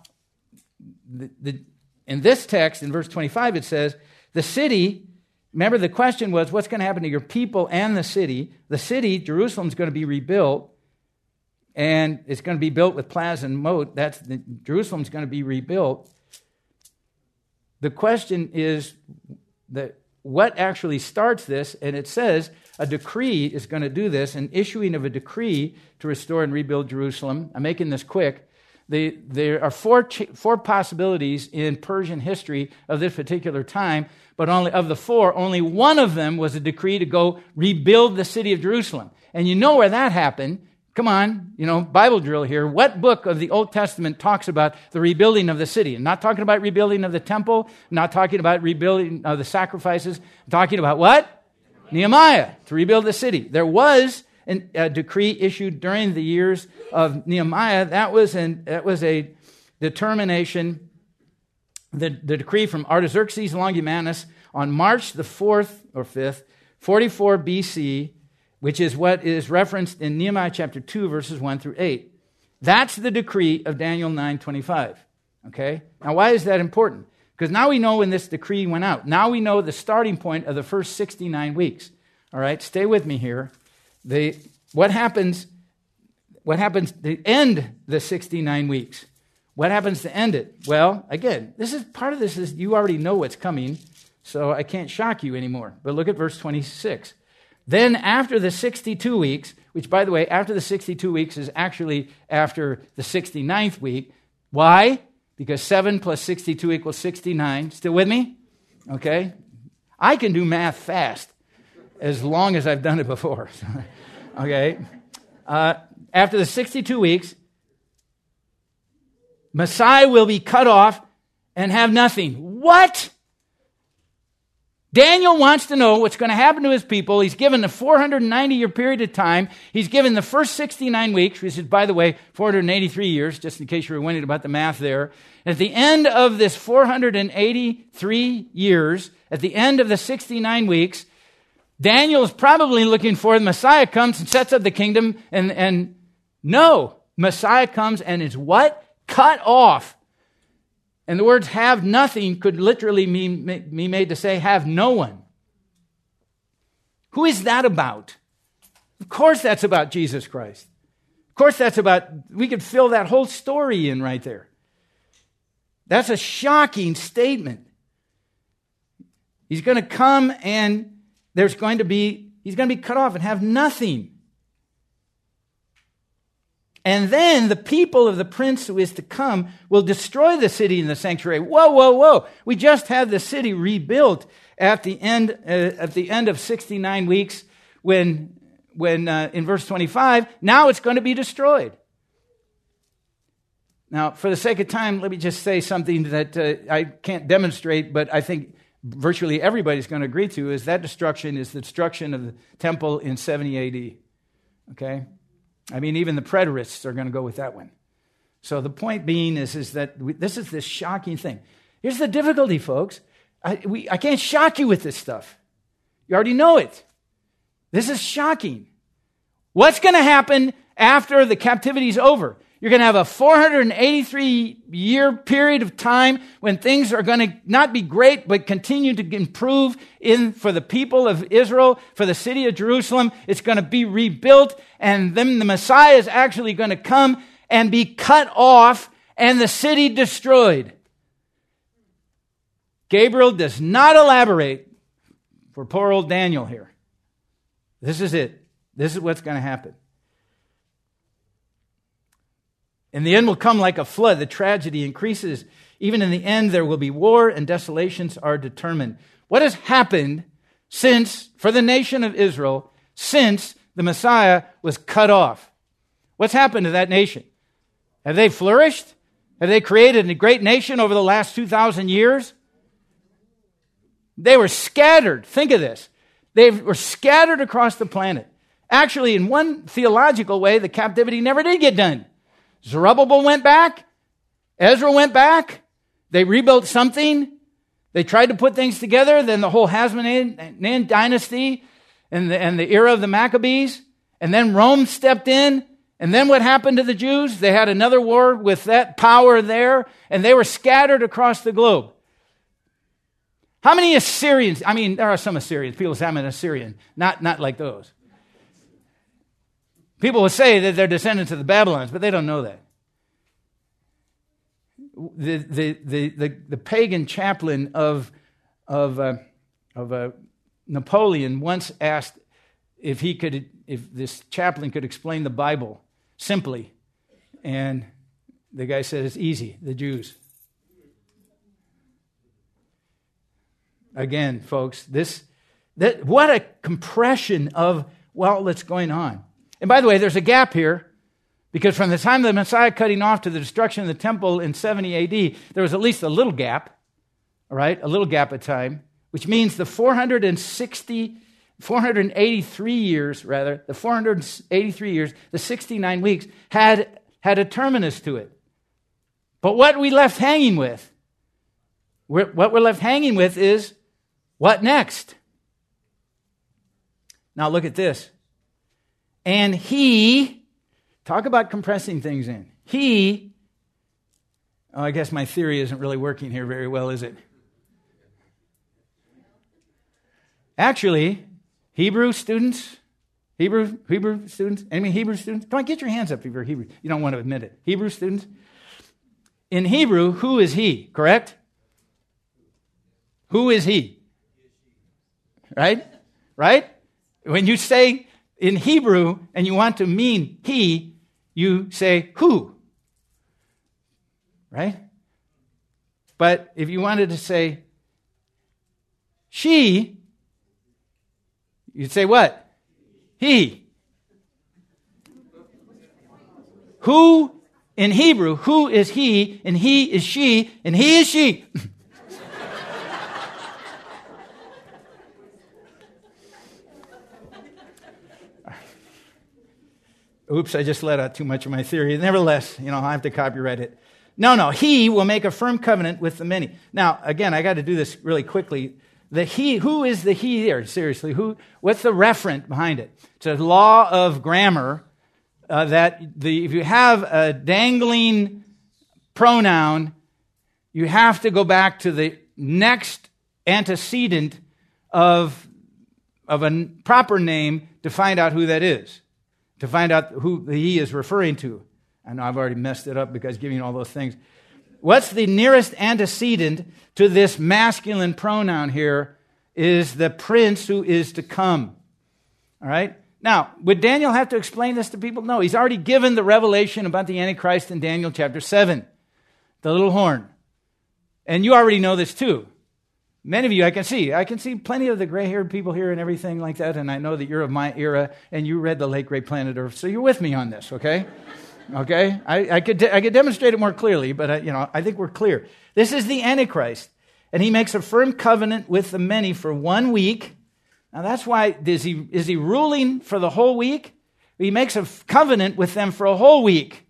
in this text, in verse 25, it says, the city, remember the question was, what's going to happen to your people and the city? The city, Jerusalem, is going to be rebuilt, and it's going to be built with plaza and moat. Jerusalem's going to be rebuilt. The question is what actually starts this? And it says a decree is going to do this, an issuing of a decree to restore and rebuild Jerusalem. I'm making this quick. There are four possibilities in Persian history of this particular time, but of the four, only one of them was a decree to go rebuild the city of Jerusalem. And you know where that happened. Come on, Bible drill here. What book of the Old Testament talks about the rebuilding of the city? I'm not talking about rebuilding of the temple. I'm not talking about rebuilding of the sacrifices. I'm talking about what? Nehemiah, to rebuild the city. There was a decree issued during the years of Nehemiah. That was a determination, the decree from Artaxerxes Longimanus on March the 4th or 5th, 44 BC, which is what is referenced in Nehemiah chapter 2, verses 1 through 8. That's the decree of Daniel 9:25. Okay? Now, why is that important? Because now we know when this decree went out. Now we know the starting point of the first 69 weeks. All right? Stay with me here. What happens to end the 69 weeks? What happens to end it? Well, again, part of this is you already know what's coming, so I can't shock you anymore. But look at verse 26. Then after the 62 weeks, which, by the way, after the 62 weeks is actually after the 69th week. Why? Because 7 plus 62 equals 69. Still with me? Okay. I can do math fast, as long as I've done it before. Okay. After the 62 weeks, Messiah will be cut off and have nothing. What? Daniel wants to know what's going to happen to his people. He's given the 490-year period of time. He's given the first 69 weeks, which is, by the way, 483 years, just in case you were wondering about the math there. At the end of this 483 years, at the end of the 69 weeks, Daniel is probably looking for the Messiah comes and sets up the kingdom, and no, Messiah comes and is what? Cut off. And the words have nothing could literally be made to say have no one. Who is that about? Of course that's about Jesus Christ. Of course that's about, we could fill that whole story in right there. That's a shocking statement. He's going to come and he's going to be cut off and have nothing. And then the people of the prince who is to come will destroy the city and the sanctuary. Whoa, whoa, whoa. We just had the city rebuilt at the end of 69 weeks when in verse 25, now it's going to be destroyed. Now, for the sake of time, let me just say something that I can't demonstrate, but I think virtually everybody's going to agree to, is that destruction is the destruction of the temple in 70 AD. Okay? I mean, even the preterists are going to go with that one. So the point being is that this is this shocking thing. Here's the difficulty, folks. I can't shock you with this stuff. You already know it. This is shocking. What's going to happen after the captivity is over? You're going to have a 483-year period of time when things are going to not be great, but continue to improve for the people of Israel, for the city of Jerusalem. It's going to be rebuilt, and then the Messiah is actually going to come and be cut off and the city destroyed. Gabriel does not elaborate for poor old Daniel here. This is it. This is what's going to happen. And the end will come like a flood. The tragedy increases. Even in the end, there will be war and desolations are determined. What has happened for the nation of Israel since the Messiah was cut off? What's happened to that nation? Have they flourished? Have they created a great nation over the last 2,000 years? They were scattered. Think of this. They were scattered across the planet. Actually, in one theological way, the captivity never did get done. Zerubbabel went back. Ezra went back. They rebuilt something. They tried to put things together. Then the whole Hasmonean dynasty and the era of the Maccabees. And then Rome stepped in. And then what happened to the Jews? They had another war with that power there. And they were scattered across the globe. How many Assyrians? I mean, there are some Assyrians. People say I'm an Assyrian. Not like those. People will say that they're descendants of the Babylons, but they don't know that. The pagan chaplain of Napoleon once asked if this chaplain could explain the Bible simply, and the guy said it's easy. The Jews. Again, folks, what a compression of what's going on. And by the way, there's a gap here, because from the time of the Messiah cutting off to the destruction of the temple in 70 AD, there was at least a little gap, all right, a little gap of time, which means the 483 years, the 69 weeks, had a terminus to it. But what we're left hanging with is, what next? Now look at this. And he, talk about compressing things in. I guess my theory isn't really working here very well, is it? Actually, Hebrew students? Come on, get your hands up if you're Hebrew. You don't want to admit it. Hebrew students? In Hebrew, who is he, correct? Who is he? Right? When you say in Hebrew and you want to mean he, you say who. Right? But if you wanted to say she, you'd say what? He. Who in Hebrew, who is he, and he is she, and he is she. Oops, I just let out too much of my theory. Nevertheless, I have to copyright it. No, he will make a firm covenant with the many. Now, again, I got to do this really quickly. Who is the he there? Seriously, what's the referent behind it? It's a law of grammar that if you have a dangling pronoun, you have to go back to the next antecedent of a proper name to find out who that is. To find out who the he is referring to. I know I've already messed it up because giving all those things. What's the nearest antecedent to this masculine pronoun here is the prince who is to come. All right? Now, would Daniel have to explain this to people? No, he's already given the revelation about the Antichrist in Daniel chapter 7. The little horn. And you already know this too. Many of you, I can see plenty of the gray-haired people here and everything like that, and I know that you're of my era, and you read The Late Great Planet Earth, so you're with me on this, okay? Okay? I could demonstrate it more clearly, but I think we're clear. This is the Antichrist, and he makes a firm covenant with the many for 1 week. Now that's why, is he ruling for the whole week? He makes a covenant with them for a whole week.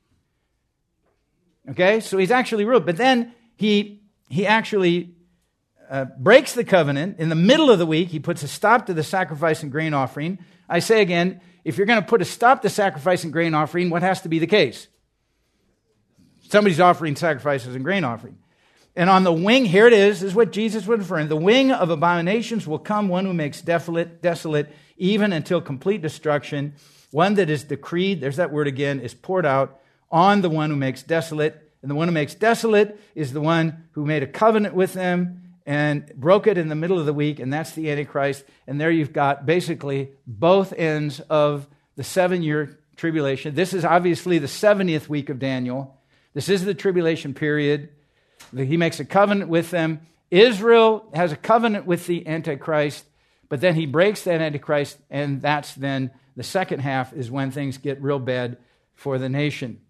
Okay? So he's actually ruled, but then he actually breaks the covenant. In the middle of the week, he puts a stop to the sacrifice and grain offering. I say again, if you're going to put a stop to sacrifice and grain offering, what has to be the case? Somebody's offering sacrifices and grain offering. And on the wing, here it is what Jesus was referring. The wing of abominations will come, one who makes desolate, even until complete destruction. One that is decreed, there's that word again, is poured out on the one who makes desolate. And the one who makes desolate is the one who made a covenant with them. and broke it in the middle of the week, and that's the Antichrist. And there you've got basically both ends of the 7-year tribulation. This is obviously the 70th week of Daniel. This is the tribulation period. He makes a covenant with them. Israel has a covenant with the Antichrist, but then he breaks that Antichrist, and that's then the second half is when things get real bad for the nation.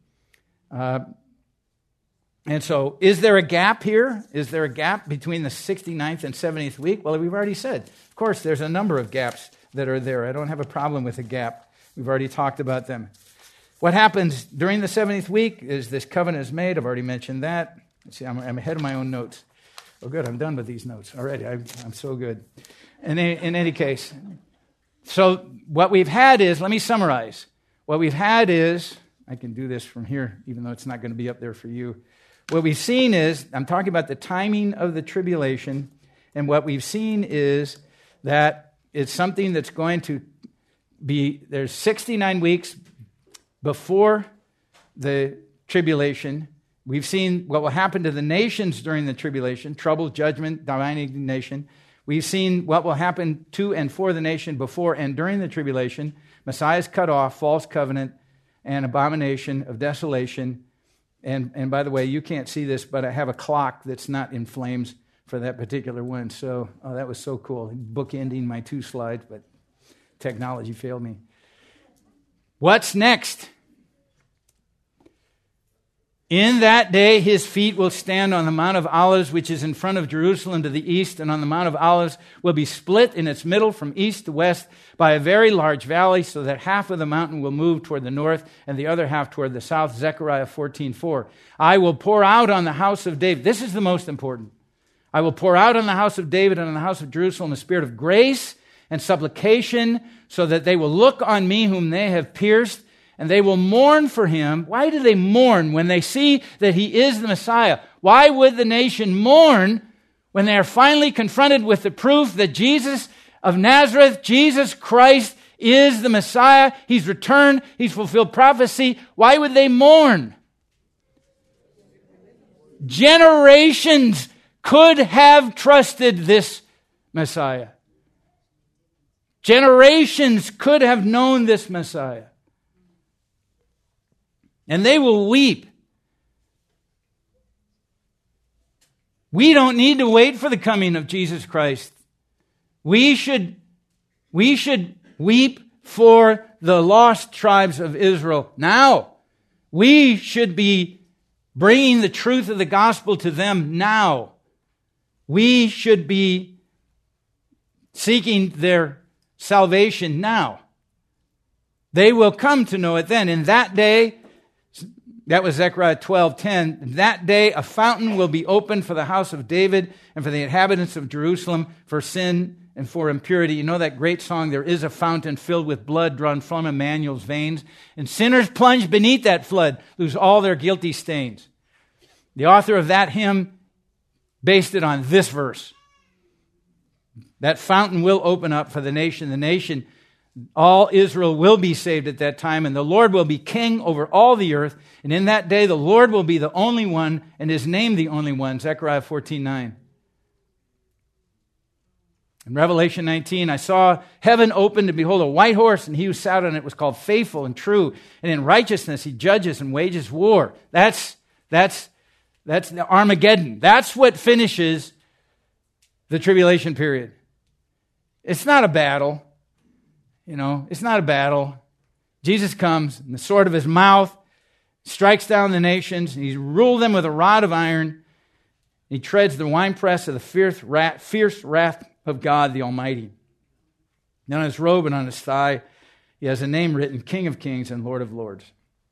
And so, is there a gap here? Is there a gap between the 69th and 70th week? Well, we've already said, of course, there's a number of gaps that are there. I don't have a problem with a gap. We've already talked about them. What happens during the 70th week is this covenant is made. I've already mentioned that. See, I'm ahead of my own notes. Oh, good, I'm done with these notes already. I'm so good. In any case, so what we've had is, let me summarize. What we've had is, I can do this from here, even though it's not going to be up there for you. What we've seen is, I'm talking about the timing of the tribulation, and what we've seen is that it's something that's going to be, there's 69 weeks before the tribulation. We've seen what will happen to the nations during the tribulation, trouble, judgment, divine indignation. We've seen what will happen to and for the nation before and during the tribulation. Messiah's cut off, false covenant, and abomination of desolation. And by the way, you can't see this, but I have a clock that's not in flames for that particular one. So, that was so cool. Bookending my 2 slides, but technology failed me. What's next? In that day, his feet will stand on the Mount of Olives, which is in front of Jerusalem to the east, and on the Mount of Olives will be split in its middle from east to west by a very large valley, so that half of the mountain will move toward the north and the other half toward the south. Zechariah 14:4. I will pour out on the house of David. This is the most important. I will pour out on the house of David and on the house of Jerusalem a spirit of grace and supplication, so that they will look on me whom they have pierced, and they will mourn for him. Why do they mourn when they see that he is the Messiah? Why would the nation mourn when they are finally confronted with the proof that Jesus of Nazareth, Jesus Christ, is the Messiah? He's returned. He's fulfilled prophecy. Why would they mourn? Generations could have trusted this Messiah. Generations could have known this Messiah. And they will weep. We don't need to wait for the coming of Jesus Christ. We should weep for the lost tribes of Israel now. We should be bringing the truth of the gospel to them now. We should be seeking their salvation now. They will come to know it then. In that day, that was Zechariah 12:10. That day a fountain will be opened for the house of David and for the inhabitants of Jerusalem for sin and for impurity. You know that great song, there is a fountain filled with blood drawn from Emmanuel's veins, and sinners plunged beneath that flood lose all their guilty stains. The author of that hymn based it on this verse. That fountain will open up for the nation. The nation, all Israel will be saved at that time, and the Lord will be king over all the earth. And in that day, the Lord will be the only one, and his name the only one. Zechariah 14:9. In Revelation 19, I saw heaven opened, and behold, a white horse, and he who sat on it was called Faithful and True. And in righteousness he judges and wages war. That's the Armageddon. That's what finishes the tribulation period. It's not a battle. It's not a battle. Jesus comes, and the sword of his mouth strikes down the nations, and he's ruled them with a rod of iron. He treads the winepress of the fierce wrath of God the Almighty. And on his robe and on his thigh, he has a name written, King of Kings and Lord of Lords.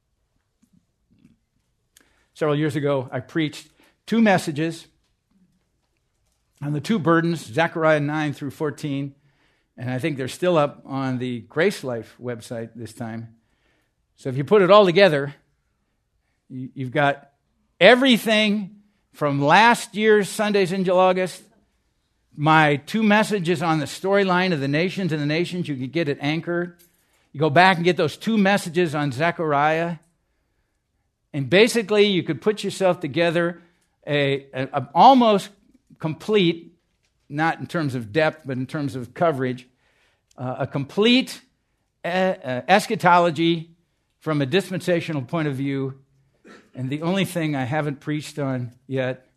Several years ago, I preached 2 messages on the 2 burdens, Zechariah 9 through 14, and I think they're still up on the Grace Life website this time. So if you put it all together, you've got everything from last year's Sundays in August, my 2 messages on the storyline of the nations and the nations, you could get it anchored. You go back and get those 2 messages on Zechariah, and basically you could put yourself together a almost complete, not in terms of depth, but in terms of coverage, a complete eschatology from a dispensational point of view. And the only thing I haven't preached on yet,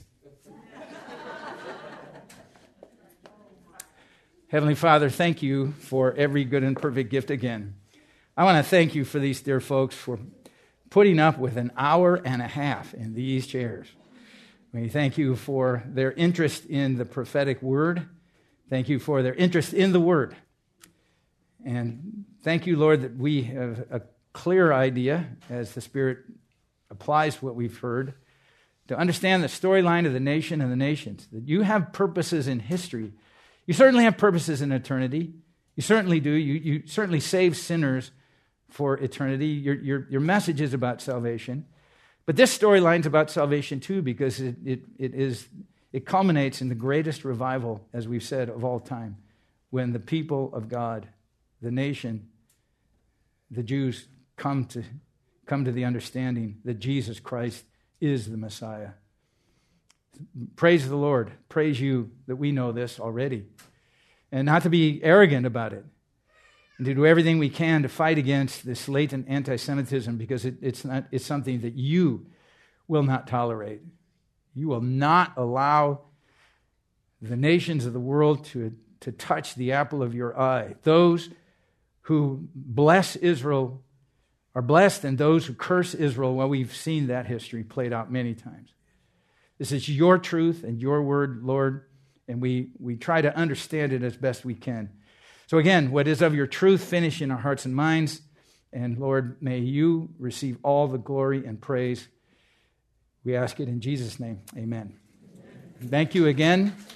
Heavenly Father, thank you for every good and perfect gift again. I want to thank you for these dear folks for putting up with an hour and a half in these chairs. We thank you for their interest in the prophetic word. Thank you for their interest in the word. And thank you, Lord, that we have a clear idea as the Spirit applies what we've heard to understand the storyline of the nation and the nations, that you have purposes in history. You certainly have purposes in eternity. You certainly do. You certainly save sinners for eternity. Your message is about salvation. But this storyline's about salvation too, because it culminates in the greatest revival, as we've said, of all time, when the people of God, the nation, the Jews come to the understanding that Jesus Christ is the Messiah. Praise the Lord. Praise you that we know this already. And not to be arrogant about it. And to do everything we can to fight against this latent anti-Semitism, because it's something that you will not tolerate. You will not allow the nations of the world to touch the apple of your eye. Those who bless Israel are blessed, and those who curse Israel, well, we've seen that history played out many times. This is your truth and your word, Lord, and we try to understand it as best we can. So again, what is of your truth, finish in our hearts and minds, and Lord, may you receive all the glory and praise. We ask it in Jesus' name. Amen. Thank you again.